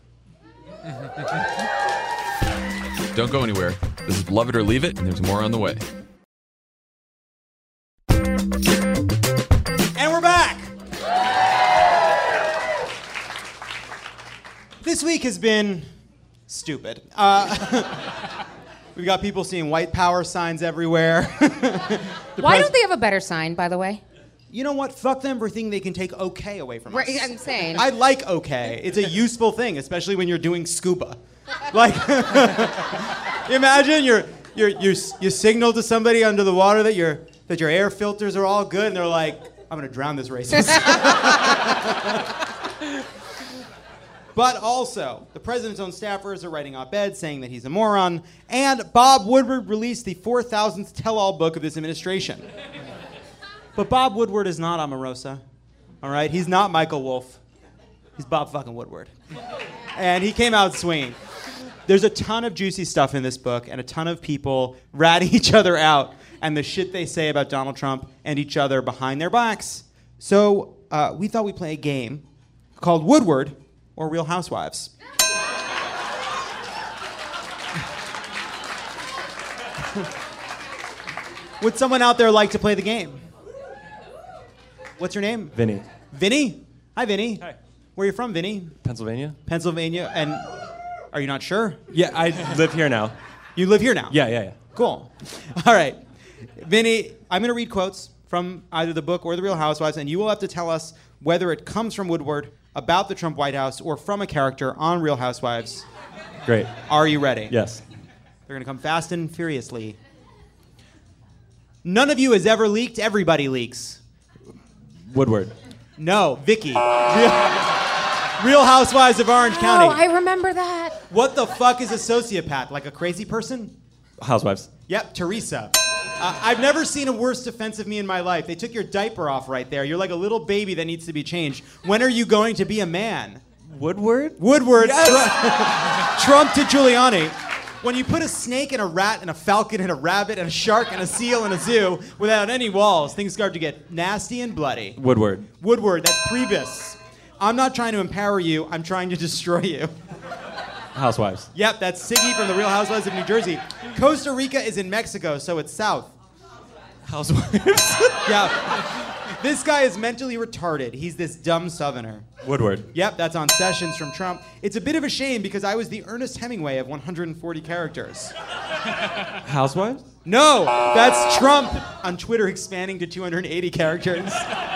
Don't go anywhere. This is Love It or Leave It, and there's more on the way.
And we're back. This week has been stupid. Uh, we've got people seeing white power signs everywhere.
Why don't they have a better sign, by the way?
You know what? Fuck them for thinking they can take okay away from us.
Right, I'm saying.
I like okay. It's a useful thing, especially when you're doing scuba. Like, imagine you're, you're, you you signal to somebody under the water that your that your air filters are all good, and they're like, I'm gonna drown this racist. But also, the president's own staffers are writing op-eds saying that he's a moron, and Bob Woodward released the four thousandth tell-all book of this administration. But Bob Woodward is not Omarosa, all right? He's not Michael Wolff. He's Bob fucking Woodward. And he came out swinging. There's a ton of juicy stuff in this book and a ton of people ratting each other out and the shit they say about Donald Trump and each other behind their backs. So uh, we thought we'd play a game called Woodward or Real Housewives. Would someone out there like to play the game? What's your name?
Vinny.
Vinny? Hi, Vinny.
Hi.
Where are you from, Vinny?
Pennsylvania.
Pennsylvania. And are you not sure?
Yeah, I live here now.
You live here now?
Yeah, yeah, yeah.
Cool. All right. Vinny, I'm going to read quotes from either the book or the Real Housewives, and you will have to tell us whether it comes from Woodward, about the Trump White House, or from a character on Real Housewives.
Great.
Are you ready?
Yes.
They're going to come fast and furiously. None of you has ever leaked. Everybody leaks.
Woodward.
No, Vicky. Real, Real Housewives of Orange County.
Oh, I remember that.
What the fuck is a sociopath? Like a crazy person?
Housewives.
Yep, Teresa. Uh, I've never seen a worse defense of me in my life. They took your diaper off right there. You're like a little baby that needs to be changed. When are you going to be a man?
Woodward?
Woodward. Yes! Trump to Giuliani. When you put a snake and a rat and a falcon and a rabbit and a shark and a seal in a zoo without any walls, things start to get nasty and bloody.
Woodward.
Woodward, that's Priebus. I'm not trying to empower you. I'm trying to destroy you.
Housewives.
Yep, that's Siggy from the Real Housewives of New Jersey. Costa Rica is in Mexico, so it's south.
Housewives.
Yeah. This guy is mentally retarded. He's this dumb southerner.
Woodward.
Yep, that's on Sessions from Trump. It's a bit of a shame because I was the Ernest Hemingway of one hundred forty characters.
Housewives?
No, that's Trump on Twitter expanding to two hundred eighty characters.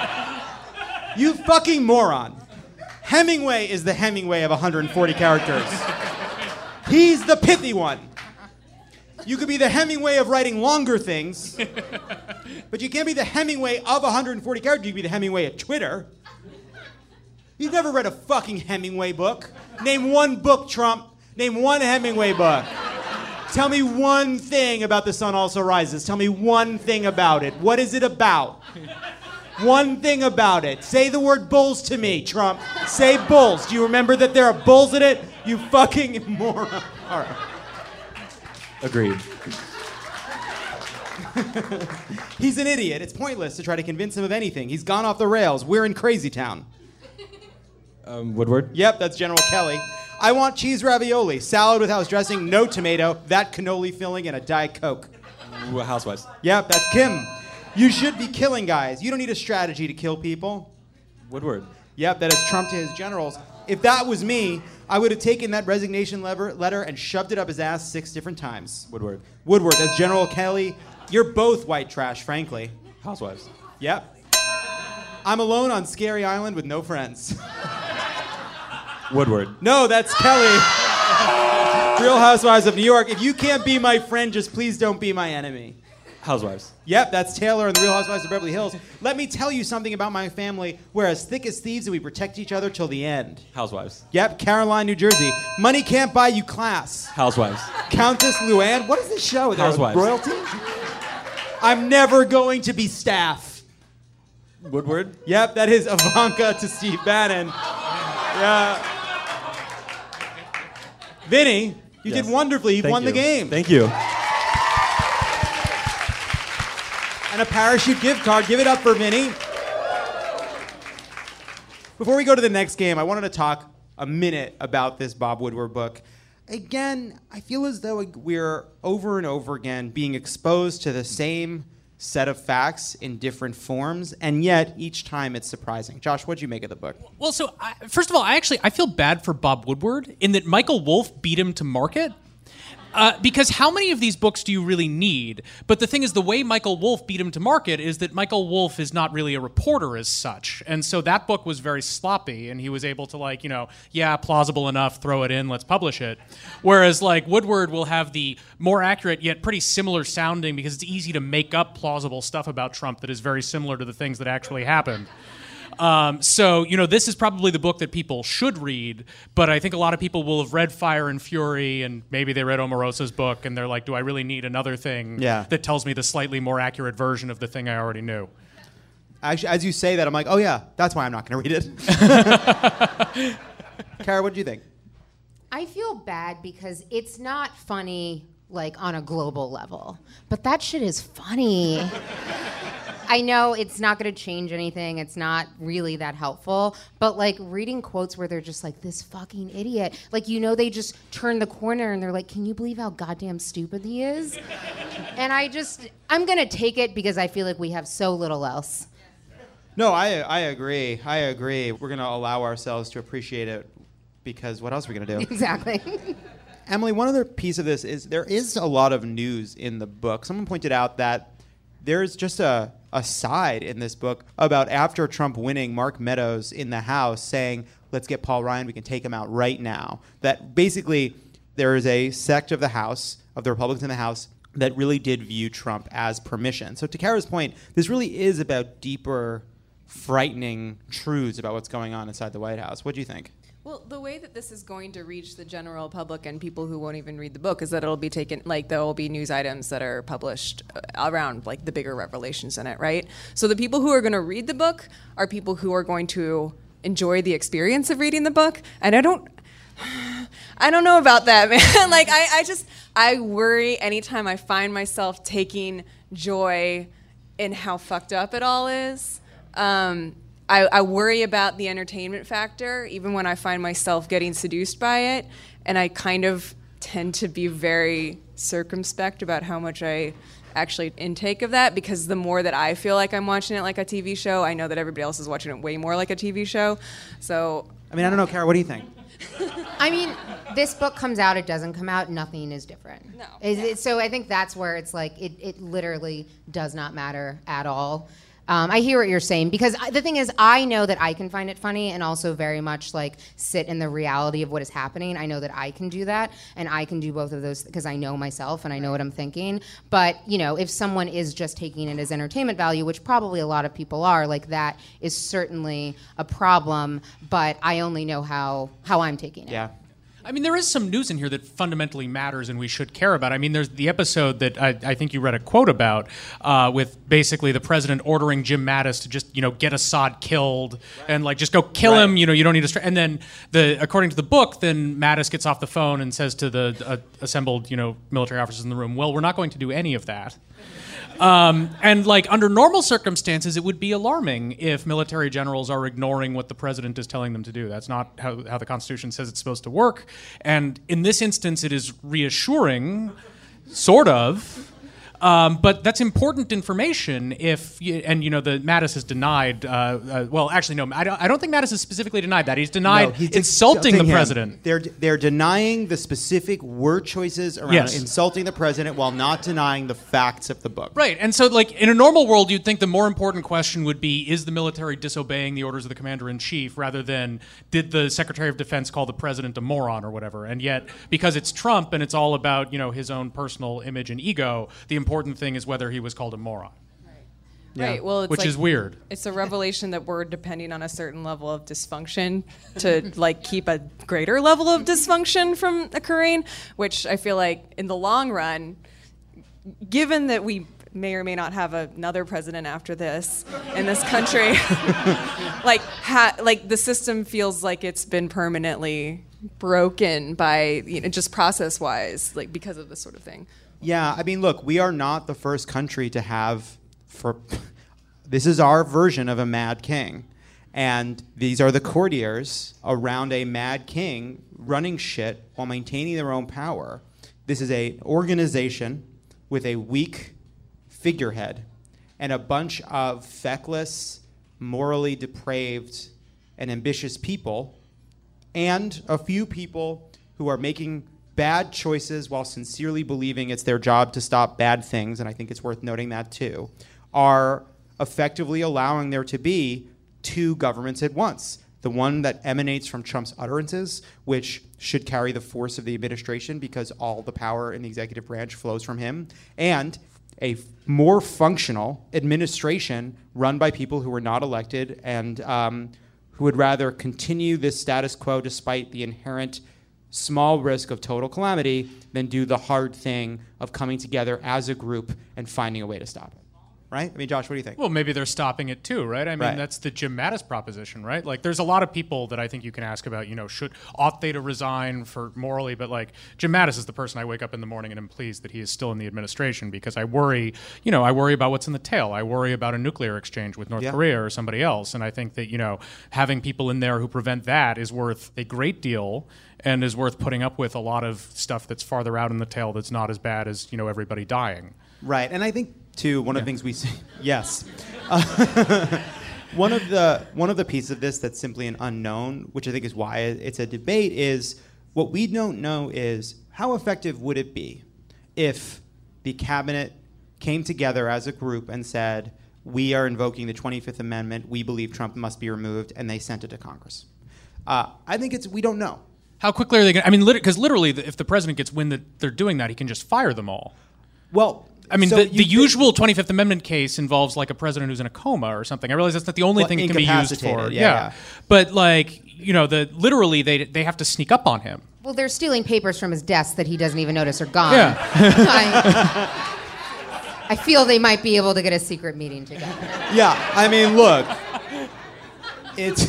You fucking moron. Hemingway is the Hemingway of one hundred forty characters. He's the pithy one. You could be the Hemingway of writing longer things, but you can't be the Hemingway of one hundred forty characters. You can be the Hemingway of Twitter. You've never read a fucking Hemingway book. Name one book, Trump. Name one Hemingway book. Tell me one thing about The Sun Also Rises. Tell me one thing about it. What is it about? One thing about it. Say the word bulls to me, Trump. Say bulls. Do you remember that there are bulls in it? You fucking moron. All right.
Agreed.
He's an idiot. It's pointless to try to convince him of anything. He's gone off the rails. We're in Crazy Town.
Um, Woodward?
Yep, that's General Kelly. I want cheese ravioli, salad with house dressing, no tomato, that cannoli filling, and a Diet Coke.
Ooh, Housewives.
Yep, that's Kim. You should be killing guys. You don't need a strategy to kill people.
Woodward.
Yep, that is Trump to his generals. If that was me, I would have taken that resignation lever, letter and shoved it up his ass six different times.
Woodward.
Woodward, that's General Kelly. You're both white trash, frankly.
Housewives.
Yep. I'm alone on Scary Island with no friends.
Woodward.
No, that's Kelly. Real Housewives of New York. If you can't be my friend, just please don't be my enemy.
Housewives.
Yep, that's Taylor and the Real Housewives of Beverly Hills. Let me tell you something about my family. We're as thick as thieves and we protect each other till the end.
Housewives.
Yep, Caroline, New Jersey. Money can't buy you class.
Housewives.
Countess Luann. What is this show? Is there
Housewives.
royalty? I'm never going to be staff.
Woodward.
Yep, that is Ivanka to Steve Bannon. Yeah. Vinny, you
Yes.
did wonderfully. You've
Thank
won
you.
the game.
Thank you.
And a parachute gift card. Give it up for Vinny. Before we go to the next game, I wanted to talk a minute about this Bob Woodward book. Again, I feel as though we're over and over again being exposed to the same set of facts in different forms, and yet each time it's surprising. Josh, what'd you make of the book?
Well, so I, first of all, I actually I feel bad for Bob Woodward in that Michael Wolff beat him to market. Uh, because how many of these books do you really need? But the thing is, the way Michael Wolff beat him to market is that Michael Wolff is not really a reporter as such. And so that book was very sloppy, and he was able to, like, you know, yeah, plausible enough, throw it in, let's publish it. Whereas, like, Woodward will have the more accurate yet pretty similar sounding because it's easy to make up plausible stuff about Trump that is very similar to the things that actually happened. Um, so, you know, this is probably the book that people should read, but I think a lot of people will have read Fire and Fury, and maybe they read Omarosa's book, and they're like, do I really need another thing
Yeah.
that tells me the slightly more accurate version of the thing I already knew?
Actually, as you say that, I'm like, oh yeah, that's why I'm not going to read it. Kara, what do you think?
I feel bad because it's not funny, like, on a global level. But that shit is funny. I know it's not going to change anything. It's not really that helpful. But, like, reading quotes where they're just like, this fucking idiot. Like, you know, they just turn the corner and they're like, can you believe how goddamn stupid he is? And I just, I'm going to take it because I feel like we have so little else.
No, I I agree. I agree. We're going to allow ourselves to appreciate it because what else are we going to do?
Exactly.
Emily, one other piece of this is there is a lot of news in the book. Someone pointed out that there's just a, a side in this book about after Trump winning, Mark Meadows in the House saying, let's get Paul Ryan, we can take him out right now. That basically there is a sect of the House, of the Republicans in the House, that really did view Trump as permission. So to Kara's point, this really is about deeper, frightening truths about what's going on inside the White House. What do you think?
Well, the way that this is going to reach the general public and people who won't even read the book is that it'll be taken, like, there will be news items that are published around, like, the bigger revelations in it, right? So the people who are going to read the book are people who are going to enjoy the experience of reading the book. And I don't, I don't know about that, man. Like, I, I just, I worry anytime I find myself taking joy in how fucked up it all is. Um, I, I worry about the entertainment factor, even when I find myself getting seduced by it, and I kind of tend to be very circumspect about how much I actually intake of that, because the more that I feel like I'm watching it like a T V show, I know that everybody else is watching it way more like a T V show. So,
I mean, I don't know, Kara, what do you think?
I mean, this book comes out, it doesn't come out, nothing is different.
No.
Is it, so I think that's where it's like, it, it literally does not matter at all. Um, I hear what you're saying, because I, the thing is, I know that I can find it funny and also very much like sit in the reality of what is happening. I know that I can do that, and I can do both of those because I know myself and I know what I'm thinking. But, you know, if someone is just taking it as entertainment value, which probably a lot of people are, like, that is certainly a problem, but I only know how, how I'm taking it.
Yeah.
I mean, there is some news in here that fundamentally matters and we should care about. I mean, there's the episode that I, I think you read a quote about uh, with basically the president ordering Jim Mattis to just, you know, get Assad killed right. and like just go kill right. him. You know, you don't need to. Str- and then the according to the book, then Mattis gets off the phone and says to the uh, assembled, you know, military officers in the room, "Well, we're not going to do any of that." Um, and like under normal circumstances, it would be alarming if military generals are ignoring what the president is telling them to do. That's not how, how the Constitution says it's supposed to work. And in this instance, it is reassuring, sort of. Um, but that's important information if, you, and you know, the Mattis has denied, uh, uh, well, actually, no, I don't, I don't think Mattis has specifically denied that. He's denied
no, he's
insulting the
him.
president.
They're, they're denying the specific word choices around
yes.
insulting the president while not denying the facts of the book.
Right, and so like in a normal world, you'd think the more important question would be, is the military disobeying the orders of the commander-in-chief rather than did the Secretary of Defense call the president a moron or whatever? And yet, because it's Trump and it's all about, you know, his own personal image and ego, the important thing is whether he was called a moron.
Right.
Yeah.
Right. Well, it's
which
like,
is weird.
It's a revelation that we're depending on a certain level of dysfunction to like keep a greater level of dysfunction from occurring, which I feel like in the long run, given that we may or may not have another president after this in this country, like ha- like the system feels like it's been permanently broken by, you know, just process-wise, like because of this sort of thing.
Yeah, I mean, look, we are not the first country to have, for this is our version of a mad king. And these are the courtiers around a mad king running shit while maintaining their own power. This is an organization with a weak figurehead and a bunch of feckless, morally depraved, and ambitious people, and a few people who are making bad choices while sincerely believing it's their job to stop bad things, and I think it's worth noting that too, are effectively allowing there to be two governments at once. The one that emanates from Trump's utterances, which should carry the force of the administration because all the power in the executive branch flows from him, and a f- more functional administration run by people who were not elected and um, who would rather continue this status quo despite the inherent small risk of total calamity than do the hard thing of coming together as a group and finding a way to stop it. Right? I mean, Josh, what do you think?
Well, maybe they're stopping it too, right? I mean,
right.
that's the Jim Mattis proposition, right? Like, there's a lot of people that I think you can ask about, you know, should, ought they to resign for morally, but like, Jim Mattis is the person I wake up in the morning and am pleased that he is still in the administration because I worry, you know, I worry about what's in the tail. I worry about a nuclear exchange with North yeah. Korea or somebody else. And I think that, you know, having people in there who prevent that is worth a great deal and is worth putting up with a lot of stuff that's farther out in the tail that's not as bad as, you know, everybody dying.
Right. And I think, too, one yeah. of the things we see, yes. Uh, one of the one of the pieces of this that's simply an unknown, which I think is why it's a debate, is what we don't know is how effective would it be if the cabinet came together as a group and said, we are invoking the twenty-fifth Amendment, we believe Trump must be removed, and they sent it to Congress. Uh, I think it's, we don't know.
How quickly are they going to, I mean, because lit- literally, if the president gets wind that they're doing that, he can just fire them all.
Well,
I mean,
so
the,
you
the
think,
usual twenty-fifth Amendment case involves like a president who's in a coma or something. I realize that's not the only
well,
thing it can be used for.
Yeah,
yeah.
yeah.
But like, you know, the literally they they have to sneak up on him.
Well, they're stealing papers from his desk that he doesn't even notice are gone.
Yeah.
I, I feel they might be able to get a secret meeting together.
Yeah, I mean, look. It's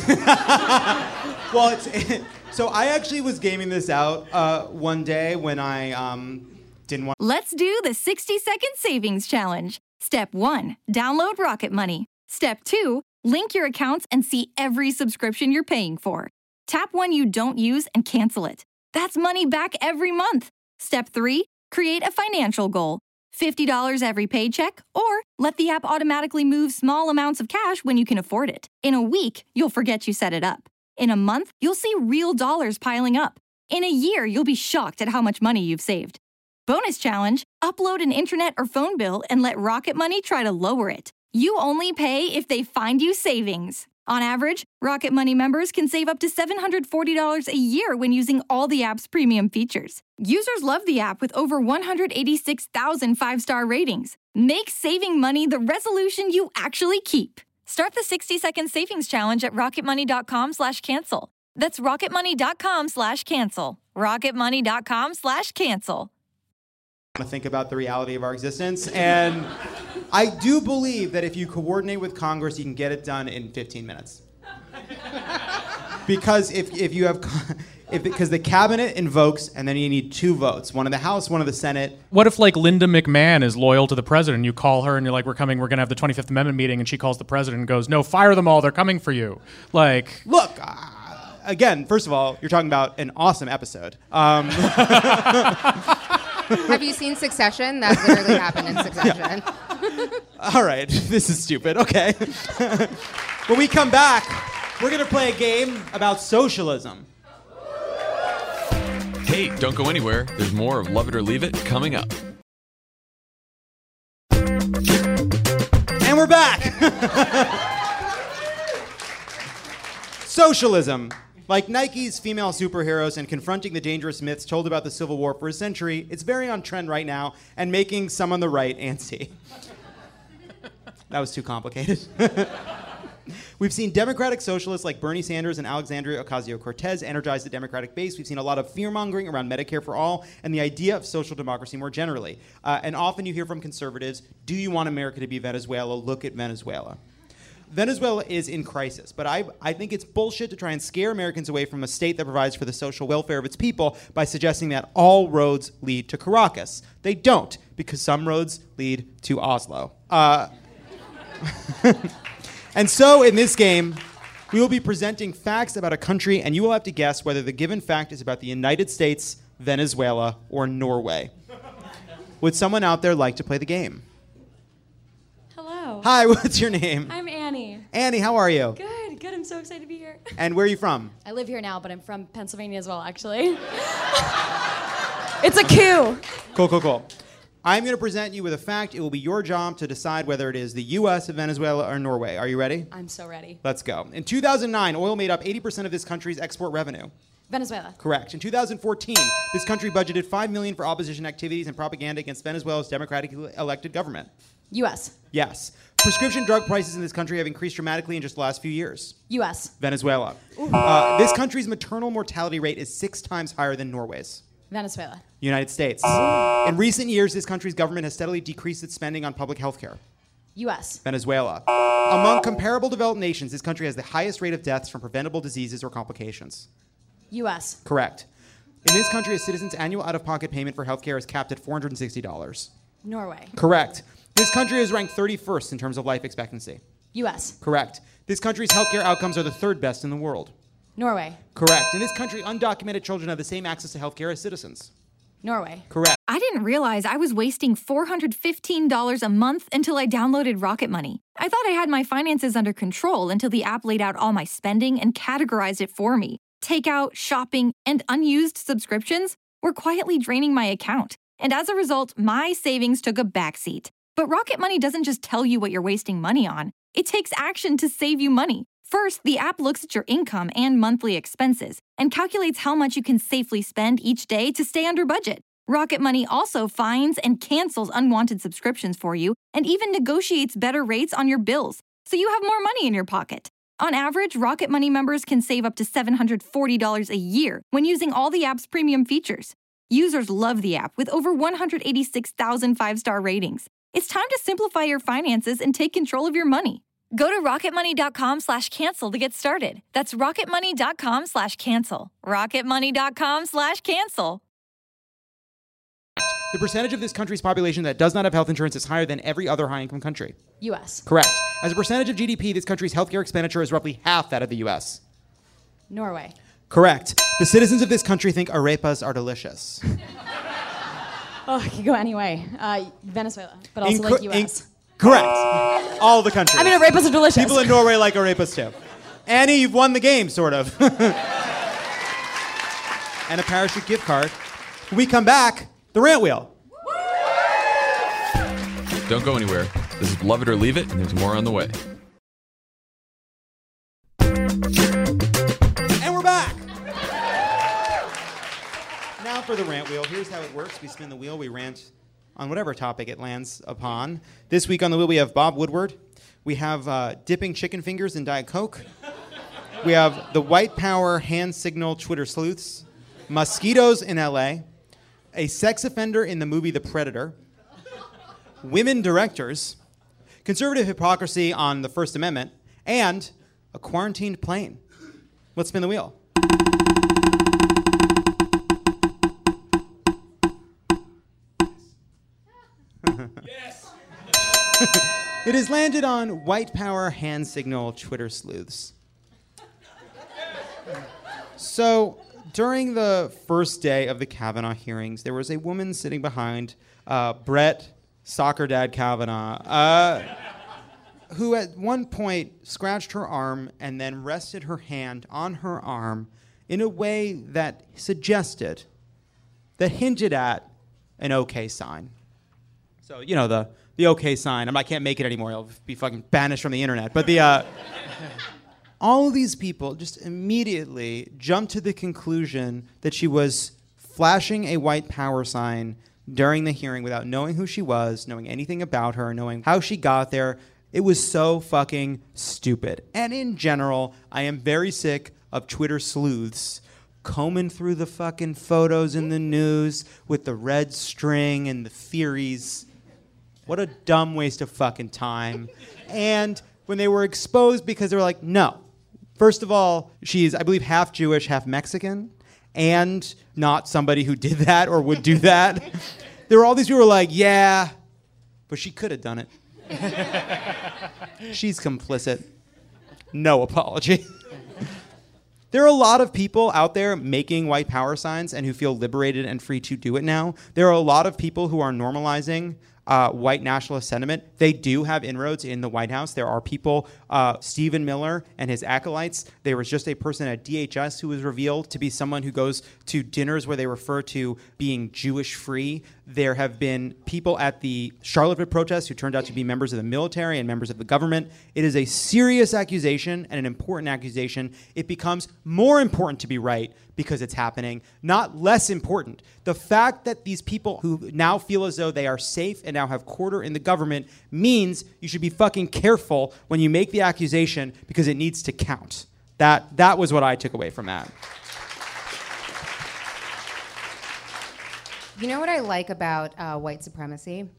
well, it's it, so I actually was gaming this out uh, one day when I um, didn't want.
Let's do the sixty second savings challenge. Step one, download Rocket Money. Step two, link your accounts and see every subscription you're paying for. Tap one you don't use and cancel it. That's money back every month. Step three, create a financial goal. fifty dollars every paycheck, or let the app automatically move small amounts of cash when you can afford it. In a week, you'll forget you set it up. In a month, you'll see real dollars piling up. In a year, you'll be shocked at how much money you've saved. Bonus challenge, upload an internet or phone bill and let Rocket Money try to lower it. You only pay if they find you savings. On average, Rocket Money members can save up to seven hundred forty dollars a year when using all the app's premium features. Users love the app with over one hundred eighty-six thousand five-star ratings. Make saving money the resolution you actually keep. Start the sixty second savings challenge at rocketmoney.com slash cancel. That's rocketmoney.com slash cancel. rocketmoney.com slash cancel.
To think about the reality of our existence. And I do believe that if you coordinate with Congress, you can get it done in fifteen minutes. Because if, if you have, if because the cabinet invokes, and then you need two votes, one in the House, one in the Senate.
What if like Linda McMahon is loyal to the president? You call her and you're like, we're coming, we're gonna have the twenty-fifth Amendment meeting, and she calls the president and goes, no, fire them all, they're coming for you. Like,
look. Uh, Again, first of all, you're talking about an awesome episode. Um,
Have you seen Succession? That literally happened in Succession.
Yeah. All right, this is stupid. Okay. When we come back, we're going to play a game about socialism.
Hey, don't go anywhere. There's more of Love It or Leave It coming up.
And we're back. Socialism. Like Nike's female superheroes and confronting the dangerous myths told about the Civil War for a century, it's very on trend right now and making some on the right antsy. That was too complicated. We've seen democratic socialists like Bernie Sanders and Alexandria Ocasio-Cortez energize the Democratic base. We've seen a lot of fear-mongering around Medicare for all and the idea of social democracy more generally. Uh, and often you hear from conservatives, do you want America to be Venezuela? Look at Venezuela. Venezuela is in crisis, but I, I think it's bullshit to try and scare Americans away from a state that provides for the social welfare of its people by suggesting that all roads lead to Caracas. They don't, because some roads lead to Oslo. Uh, and so, in this game, we will be presenting facts about a country, and you will have to guess whether the given fact is about the United States, Venezuela, or Norway. Would someone out there like to play the game?
Hello.
Hi, what's your name?
I'm Annie.
Annie, how are you?
Good, good. I'm so excited to be here.
And where are you from?
I live here now, but I'm from Pennsylvania as well, actually. It's a coup.
Cool, cool, cool. I'm going to present you with a fact. It will be your job to decide whether it is the U S, Venezuela, or Norway. Are you ready?
I'm so ready.
Let's go. In two thousand nine, oil made up eighty percent of this country's export revenue.
Venezuela.
Correct. In two thousand fourteen, this country budgeted five million dollars for opposition activities and propaganda against Venezuela's democratically elected government.
U S.
Yes. Prescription drug prices in this country have increased dramatically in just the last few years.
U S.
Venezuela. Uh, this country's maternal mortality rate is six times higher than Norway's.
Venezuela.
United States. In recent years, this country's government has steadily decreased its spending on public health care.
U S.
Venezuela. Among comparable developed nations, this country has the highest rate of deaths from preventable diseases or complications.
U S.
Correct. In this country, a citizen's annual out-of-pocket payment for health care is capped at four hundred sixty dollars.
Norway.
Correct. This country is ranked thirty-first in terms of life expectancy.
U S.
Correct. This country's healthcare outcomes are the third best in the world.
Norway.
Correct. In this country, undocumented children have the same access to healthcare as citizens.
Norway.
Correct.
I didn't realize I was wasting four hundred fifteen dollars a month until I downloaded Rocket Money. I thought I had my finances under control until the app laid out all my spending and categorized it for me. Takeout, shopping, and unused subscriptions were quietly draining my account. And as a result, my savings took a backseat. But Rocket Money doesn't just tell you what you're wasting money on. It takes action to save you money. First, the app looks at your income and monthly expenses and calculates how much you can safely spend each day to stay under budget. Rocket Money also finds and cancels unwanted subscriptions for you and even negotiates better rates on your bills, so you have more money in your pocket. On average, Rocket Money members can save up to seven hundred forty dollars a year when using all the app's premium features. Users love the app with over one hundred eighty-six thousand five-star ratings. It's time to simplify your finances and take control of your money. Go to rocketmoney.com slash cancel to get started. That's rocketmoney.com slash cancel. rocketmoney.com slash cancel.
The percentage of this country's population that does not have health insurance is higher than every other high-income country.
U S.
Correct. As a percentage of G D P, this country's healthcare expenditure is roughly half that of the U S.
Norway.
Correct. The citizens of this country think arepas are delicious.
Oh, I could go anyway. Uh, Venezuela, but also
Incor-
like U S.
inc- correct. All the countries.
I mean, arepas are delicious.
People in Norway like arepas too. Annie, you've won the game, sort of. And a parachute gift card. When we come back, the rant wheel.
Don't go anywhere. This is Love It or Leave It, and there's more on the way.
And we're back. Now for the rant wheel. Here's how it works. We spin the wheel. We rant on whatever topic it lands upon. This week on the wheel, we have Bob Woodward. We have uh, dipping chicken fingers in Diet Coke. We have the white power hand signal Twitter sleuths, mosquitoes in L A, a sex offender in the movie The Predator, women directors, conservative hypocrisy on the First Amendment, and a quarantined plane. Let's spin the wheel. Yes. It has landed on white power hand signal Twitter sleuths. So, during the first day of the Kavanaugh hearings, there was a woman sitting behind uh, Brett, soccer dad Kavanaugh, uh, who at one point scratched her arm and then rested her hand on her arm in a way that suggested, that hinted at an okay sign. So, you know, the, the okay sign. I, mean, I can't make it anymore. I'll be fucking banished from the internet. But the... Uh, all of these people just immediately jumped to the conclusion that she was flashing a white power sign during the hearing without knowing who she was, knowing anything about her, knowing how she got there. It was so fucking stupid. And in general, I am very sick of Twitter sleuths combing through the fucking photos in the news with the red string and the theories. What a dumb waste of fucking time. And when they were exposed because they were like, no. First of all, she's, I believe, half Jewish, half Mexican, and not somebody who did that or would do that. There were all these people who were like, yeah, but she could have done it. She's complicit. No apology. There are a lot of people out there making white power signs and who feel liberated and free to do it now. There are a lot of people who are normalizing Uh, white nationalist sentiment. They do have inroads in the White House. There are people, uh, Stephen Miller and his acolytes. There was just a person at D H S who was revealed to be someone who goes to dinners where they refer to being Jewish-free. There have been people at the Charlottesville protests who turned out to be members of the military and members of the government. It is a serious accusation and an important accusation. It becomes more important to be right because it's happening, not less important. The fact that these people who now feel as though they are safe and now have quarter in the government means you should be fucking careful when you make the accusation because it needs to count. That, that was what I took away from that.
You know what I like about uh, white supremacy?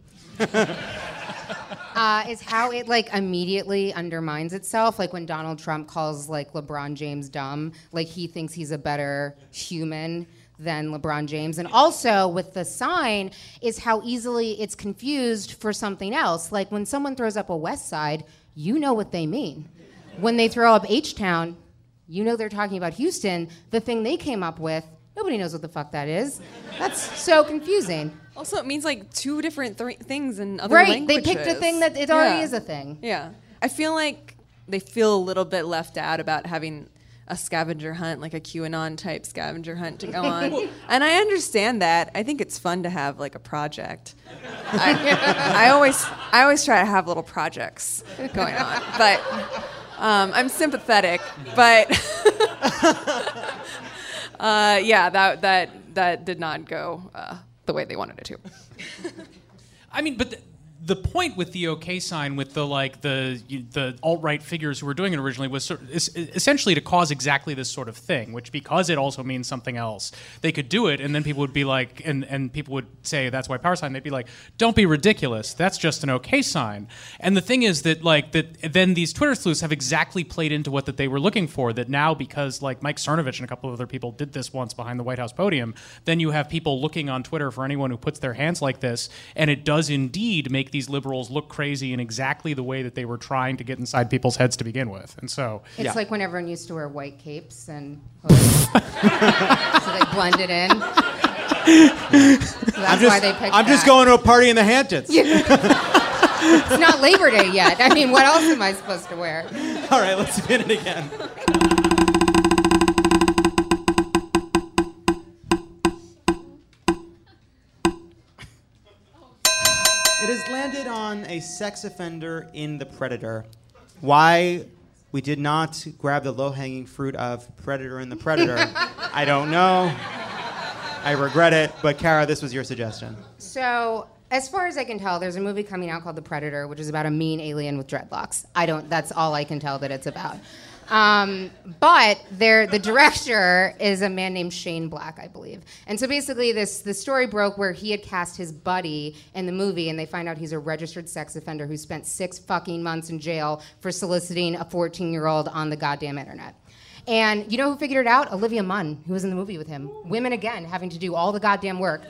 uh, is how it like immediately undermines itself. Like when Donald Trump calls like LeBron James dumb, like he thinks he's a better human than LeBron James. And also with the sign is how easily it's confused for something else. Like when someone throws up a West Side, you know what they mean. When they throw up H-Town, you know they're talking about Houston. The thing they came up with, nobody knows what the fuck that is. That's so confusing.
Also, it means like two different th- things in other
right,
languages.
Right, they picked a thing that it already
yeah.
is a thing.
Yeah. I feel like they feel a little bit left out about having a scavenger hunt, like a QAnon type scavenger hunt to go on. And I understand that. I think it's fun to have like a project. I, I always I always try to have little projects going on. But um, I'm sympathetic, but uh, yeah, that that that did not go uh, the way they wanted it to.
I mean, but the, the point with the OK sign, with the like the the alt-right figures who were doing it originally, was sort of, is essentially to cause exactly this sort of thing. Which, because it also means something else, they could do it, and then people would be like, and and people would say that's white power sign. They'd be like, don't be ridiculous. That's just an OK sign. And the thing is that like that then these Twitter sleuths have exactly played into what that they were looking for. That now, because like Mike Cernovich and a couple of other people did this once behind the White House podium, then you have people looking on Twitter for anyone who puts their hands like this, and it does indeed make these liberals look crazy in exactly the way that they were trying to get inside people's heads to begin with. And so
it's
yeah.
like when everyone used to wear white capes and hoods. So they blended in. So that's
I'm just,
why they picked
I'm just
that.
going to a party in the Hamptons.
It's not Labor Day yet. I mean, what else am I supposed to wear?
All right, let's spin it again. It has landed on a sex offender in The Predator. Why we did not grab the low-hanging fruit of Predator in The Predator, I don't know. I regret it, but Kara, this was your suggestion.
So, as far as I can tell, there's a movie coming out called The Predator, which is about a mean alien with dreadlocks. I don't, that's all I can tell that it's about. Um, but there, the director is a man named Shane Black, I believe. And so basically this the story broke where he had cast his buddy in the movie, and they find out he's a registered sex offender who spent six fucking months in jail for soliciting a fourteen-year-old on the goddamn internet. And you know who figured it out? Olivia Munn, who was in the movie with him. Women, again, having to do all the goddamn work.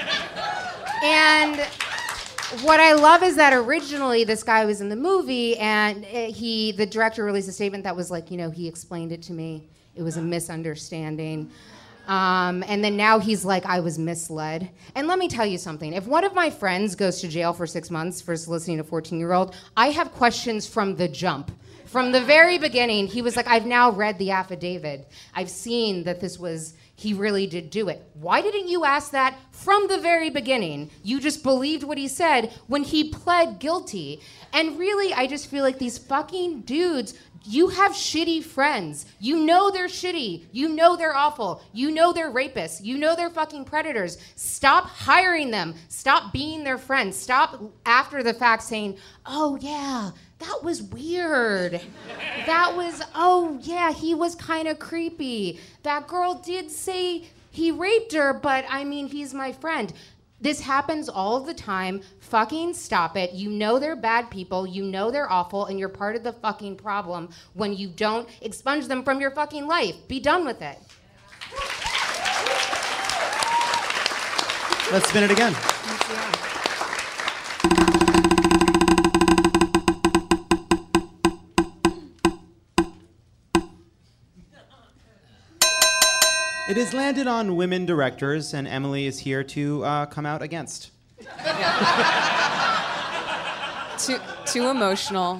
And what I love is that originally this guy was in the movie, and he, the director released a statement that was like, you know, he explained it to me. It was a misunderstanding. Um, and then now he's like, I was misled. And let me tell you something. If one of my friends goes to jail for six months for soliciting a fourteen-year-old, I have questions from the jump. From the very beginning, he was like, I've now read the affidavit. I've seen that this was, he really did do it. Why didn't you ask that from the very beginning? You just believed what he said when he pled guilty. And really, I just feel like these fucking dudes, you have shitty friends. You know they're shitty. You know they're awful. You know they're rapists. You know they're fucking predators. Stop hiring them. Stop being their friends. Stop after the fact saying, oh yeah, that was weird. That was, oh yeah, he was kind of creepy. That girl did say he raped her, but I mean, he's my friend. This happens all the time. Fucking stop it. You know they're bad people. You know they're awful, and you're part of the fucking problem when you don't expunge them from your fucking life. Be done with it.
Let's spin it again. It has landed on women directors, and Emily is here to uh, come out against.
too, too emotional.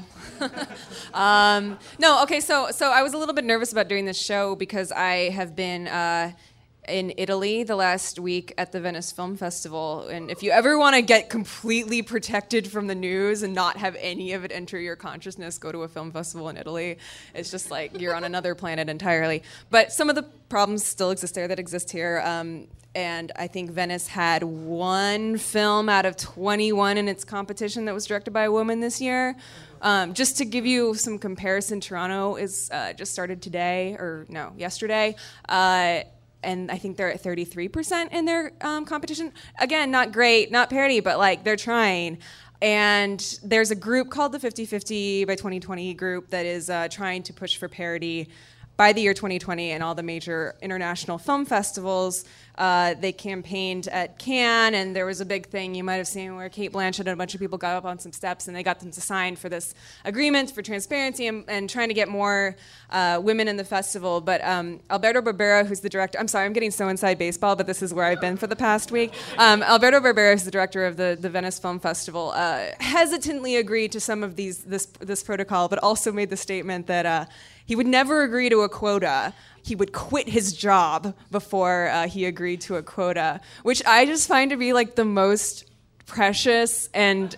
um, no, okay, so so I was a little bit nervous about doing this show because I have been uh, in Italy the last week at the Venice Film Festival, and if you ever want to get completely protected from the news and not have any of it enter your consciousness, go to a film festival in Italy. It's just like you're on another planet entirely. But some of the problems still exist there that exist here. Um, And I think Venice had one film out of twenty-one in its competition that was directed by a woman this year. Um, just to give you some comparison, Toronto is uh, just started today, or no, yesterday. Uh, and I think they're at thirty-three percent in their um, competition. Again, not great, not parity, but like they're trying. And there's a group called the fifty fifty by twenty twenty group that is uh, trying to push for parity by the year twenty twenty in all the major international film festivals. Uh, they campaigned at Cannes, and there was a big thing you might have seen where Cate Blanchett and a bunch of people got up on some steps, and they got them to sign for this agreement for transparency and, and trying to get more uh, women in the festival. But um, Alberto Barbera, who's the director, I'm sorry, I'm getting so inside baseball, but this is where I've been for the past week. Um, Alberto Barbera, who's the director of the, the Venice Film Festival, uh, hesitantly agreed to some of these this this protocol, but also made the statement that uh, he would never agree to a quota. He would quit his job before uh, he agreed to a quota, which I just find to be like the most precious and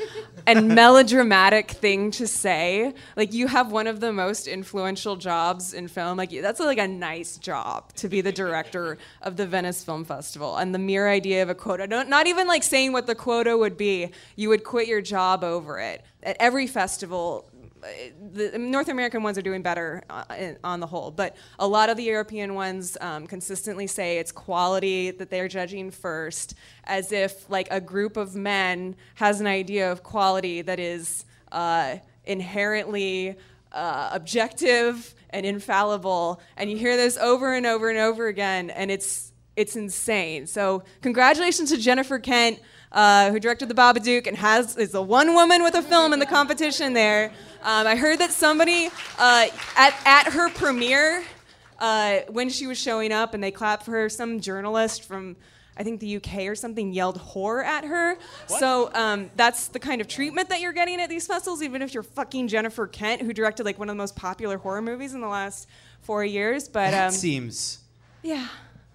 and melodramatic thing to say. Like, you have one of the most influential jobs in film. Like, that's like a nice job to be the director of the Venice Film Festival. And the mere idea of a quota, not, not even like saying what the quota would be, you would quit your job over it. At every festival, the North American ones are doing better uh, on the whole, but a lot of the European ones um, consistently say it's quality that they're judging first, as if like a group of men has an idea of quality that is uh, inherently uh, objective and infallible, and you hear this over and over and over again, and it's it's insane. So congratulations to Jennifer Kent, uh, who directed The Babadook and has is the one woman with a film in the competition there. Um, I heard that somebody uh, at at her premiere, uh, when she was showing up and they clapped for her, some journalist from, I think the U K or something, yelled whore at her. What? So um, that's the kind of treatment that you're getting at these festivals, even if you're fucking Jennifer Kent, who directed like one of the most popular horror movies in the last four years. But
that
um,
seems...
Yeah.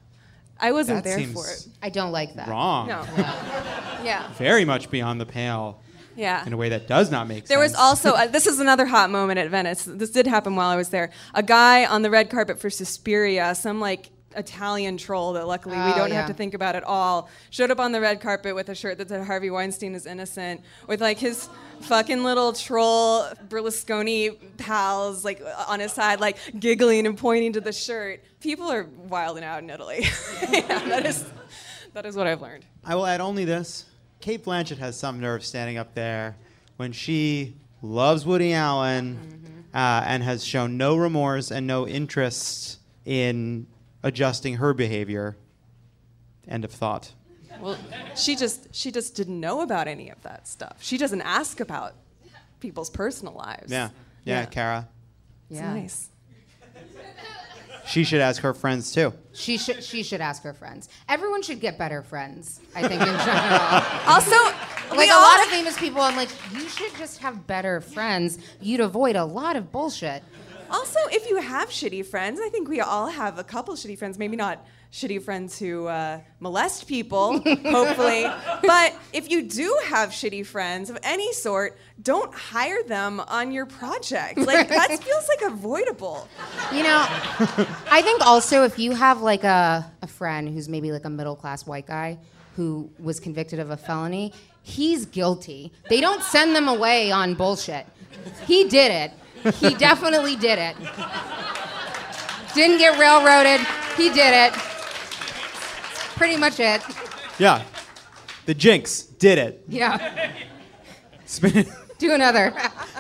I wasn't
that
there
seems
for it.
I don't like that.
Wrong.
No. Yeah.
Very much beyond the pale.
Yeah.
In a way that does not make
there
sense.
There was also, uh, this is another hot moment at Venice. This did happen while I was there. A guy on the red carpet for Suspiria, some like Italian troll that luckily we
Oh,
don't
yeah.
have to think about at all, showed up on the red carpet with a shirt that said Harvey Weinstein is innocent, with like his fucking little troll Berlusconi pals like on his side, like giggling and pointing to the shirt. People are wilding out in Italy. Yeah, that is that is what I've learned.
I will add only this. Kate Blanchett has some nerve standing up there when she loves Woody Allen
Mm-hmm.
uh, and has shown no remorse and no interest in adjusting her behavior. End of thought.
Well, she just she just didn't know about any of that stuff. She doesn't ask about people's personal lives.
Yeah. Yeah,
Yeah.
Kara.
It's
Yeah.
nice.
She should ask her friends too.
She should she should ask her friends. Everyone should get better friends, I think, in general.
Also,
like
we
a
all-
lot of famous people, I'm like, you should just have better friends. You'd avoid a lot of bullshit.
Also, if you have shitty friends, I think we all have a couple shitty friends. Maybe not shitty friends who uh, molest people, hopefully. But if you do have shitty friends of any sort, don't hire them on your project. Like, that feels like avoidable.
You know, I think also if you have like a, a friend who's maybe like a middle class white guy who was convicted of a felony, he's guilty. They don't send them away on bullshit. He did it. He definitely did it. Didn't get railroaded. He did it. Pretty much it.
Yeah. The Jinx did it.
Yeah.
Spin-
Do another.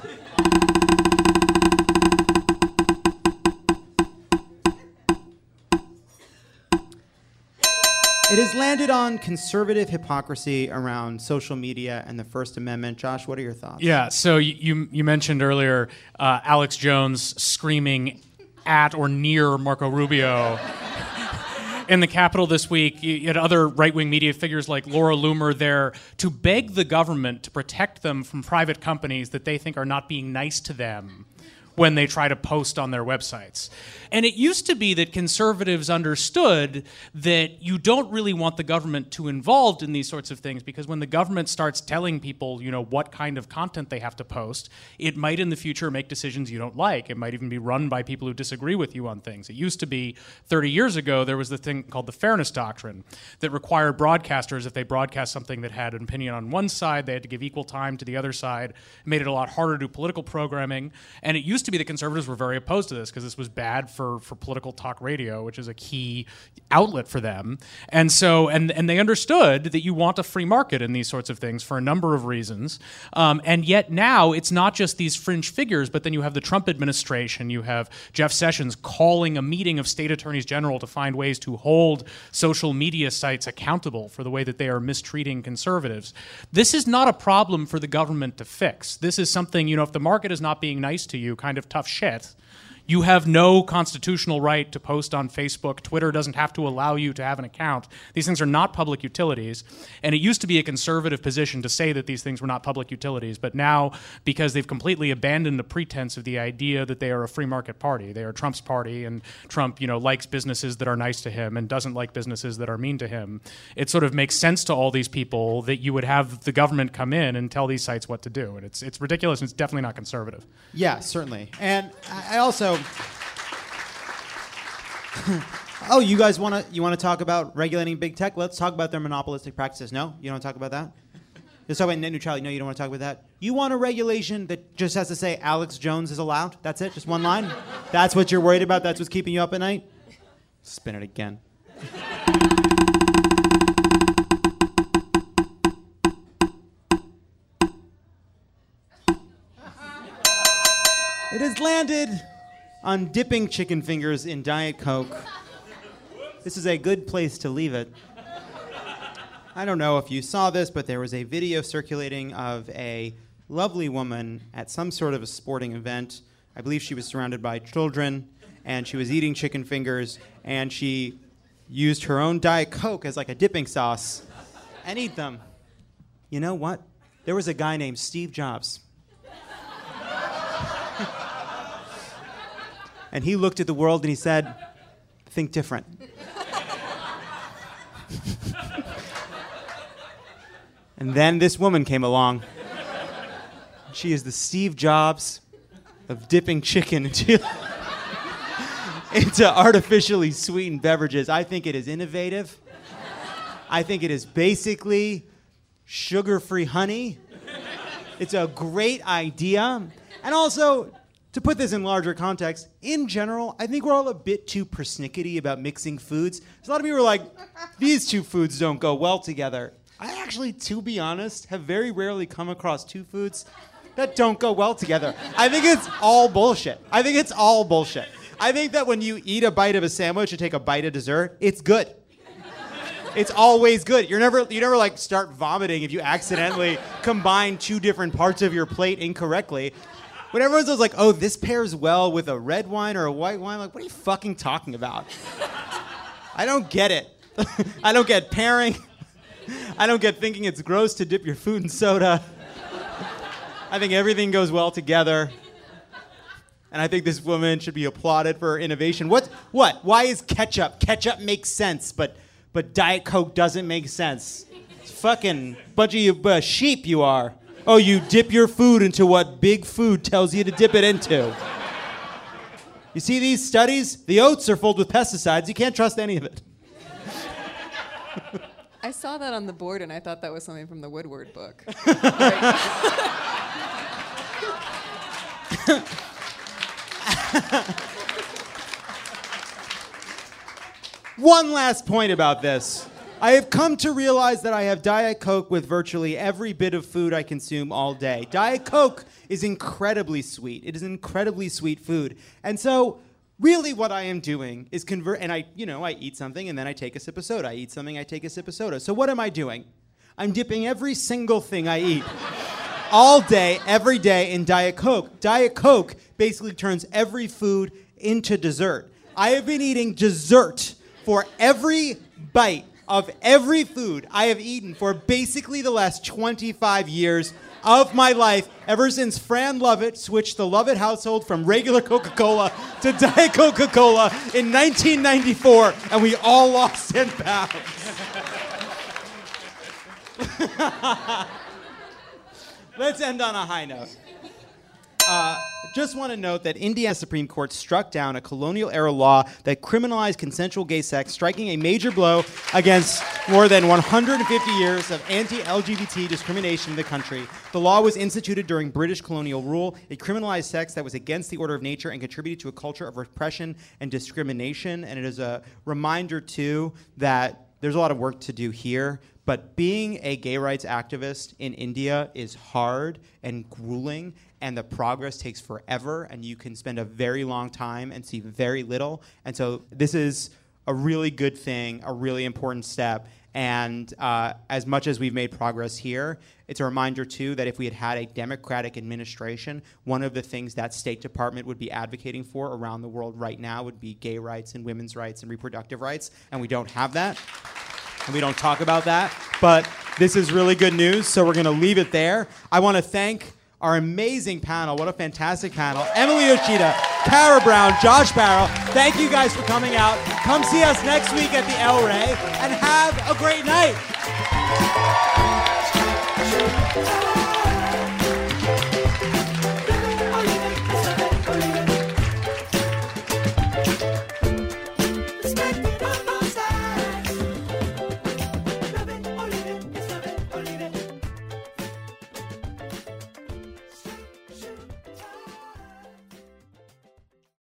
It has landed on conservative hypocrisy around social media and the First Amendment. Josh, what are your thoughts?
Yeah, so you, you, you mentioned earlier uh, Alex Jones screaming at or near Marco Rubio in the Capitol this week. You had other right-wing media figures like Laura Loomer there to beg the government to protect them from private companies that they think are not being nice to them when they try to post on their websites. And it used to be that conservatives understood that you don't really want the government too involved in these sorts of things, because when the government starts telling people, you know, what kind of content they have to post, it might in the future make decisions you don't like. It might even be run by people who disagree with you on things. It used to be thirty years ago, there was the thing called the Fairness Doctrine that required broadcasters, if they broadcast something that had an opinion on one side, they had to give equal time to the other side. It made it a lot harder to do political programming. And it used to be that conservatives were very opposed to this because this was bad for, for political talk radio, which is a key outlet for them. And so, and, and they understood that you want a free market in these sorts of things for a number of reasons. Um, and yet now it's not just these fringe figures, but then you have the Trump administration, you have Jeff Sessions calling a meeting of state attorneys general to find ways to hold social media sites accountable for the way that they are mistreating conservatives. This is not a problem for the government to fix. This is something, you know, if the market is not being nice to you, kind of tough shit, you have no constitutional right to post on Facebook. Twitter doesn't have to allow you to have an account. These things are not public utilities. And it used to be a conservative position to say that these things were not public utilities. But now, because they've completely abandoned the pretense of the idea that they are a free market party, they are Trump's party, and Trump, you know, likes businesses that are nice to him and doesn't like businesses that are mean to him, it sort of makes sense to all these people that you would have the government come in and tell these sites what to do. And it's, it's ridiculous, and it's definitely not conservative.
Yeah, certainly. And I I also... Oh, you guys want to you want to talk about regulating big tech? Let's talk about their monopolistic practices. No, you don't want to talk about that. Let's talk about net neutrality. No, you don't want to talk about that. You want a regulation that just has to say Alex Jones is allowed? That's it. Just one line. That's what you're worried about. That's what's keeping you up at night. Spin it again. It has landed on dipping chicken fingers in Diet Coke. This is a good place to leave it. I don't know if you saw this, but there was a video circulating of a lovely woman at some sort of a sporting event. I believe she was surrounded by children, and she was eating chicken fingers, and she used her own Diet Coke as like a dipping sauce and eat them. You know what? There was a guy named Steve Jobs. And he looked at the world and he said, think different. And then this woman came along. She is the Steve Jobs of dipping chicken into... into artificially sweetened beverages. I think it is innovative. I think it is basically sugar-free honey. It's a great idea. And also, to put this in larger context, in general, I think we're all a bit too persnickety about mixing foods. There's a lot of people who are like, these two foods don't go well together. I actually, to be honest, have very rarely come across two foods that don't go well together. I think it's all bullshit. I think it's all bullshit. I think that when you eat a bite of a sandwich and take a bite of dessert, it's good. It's always good. You're never, you never like start vomiting if you accidentally combine two different parts of your plate incorrectly. When everyone's like, oh, this pairs well with a red wine or a white wine, like, what are you fucking talking about? I don't get it. I don't get pairing. I don't get thinking it's gross to dip your food in soda. I think everything goes well together. And I think this woman should be applauded for her innovation. What? What? Why is ketchup? Ketchup makes sense, but but Diet Coke doesn't make sense. It's fucking bunch of you uh, sheep you are. Oh, you dip your food into what big food tells you to dip it into. You see these studies? The oats are filled with pesticides. You can't trust any of it.
I saw that on the board and I thought that was something from the Woodward book.
One last point about this. I have come to realize that I have Diet Coke with virtually every bit of food I consume all day. Diet Coke is incredibly sweet. It is incredibly sweet food. And so really what I am doing is convert, and I, you know, I eat something and then I take a sip of soda. I eat something, I take a sip of soda. So what am I doing? I'm dipping every single thing I eat all day, every day in Diet Coke. Diet Coke basically turns every food into dessert. I have been eating dessert for every bite of every food I have eaten for basically the last twenty-five years of my life, ever since Fran Lovett switched the Lovett household from regular Coca-Cola to Diet Coca-Cola in nineteen ninety-four, and we all lost ten pounds. Let's end on a high note. Uh, just want to note that Indiana Supreme Court struck down a colonial-era law that criminalized consensual gay sex, striking a major blow against more than one hundred fifty years of anti-L G B T discrimination in the country. The law was instituted during British colonial rule. It criminalized sex that was against the order of nature and contributed to a culture of repression and discrimination. And it is a reminder, too, that there's a lot of work to do here. But being a gay rights activist in India is hard and grueling, and the progress takes forever, and you can spend a very long time and see very little. And so this is a really good thing, a really important step. And uh, as much as we've made progress here, it's a reminder, too, that if we had had a Democratic administration, one of the things that State Department would be advocating for around the world right now would be gay rights and women's rights and reproductive rights, and we don't have that. And we don't talk about that, but this is really good news, so we're going to leave it there. I want to thank our amazing panel. What a fantastic panel. Emily Yoshida, Kara Brown, Josh Barrow. Thank you guys for coming out. Come see us next week at the El Rey, and have a great night.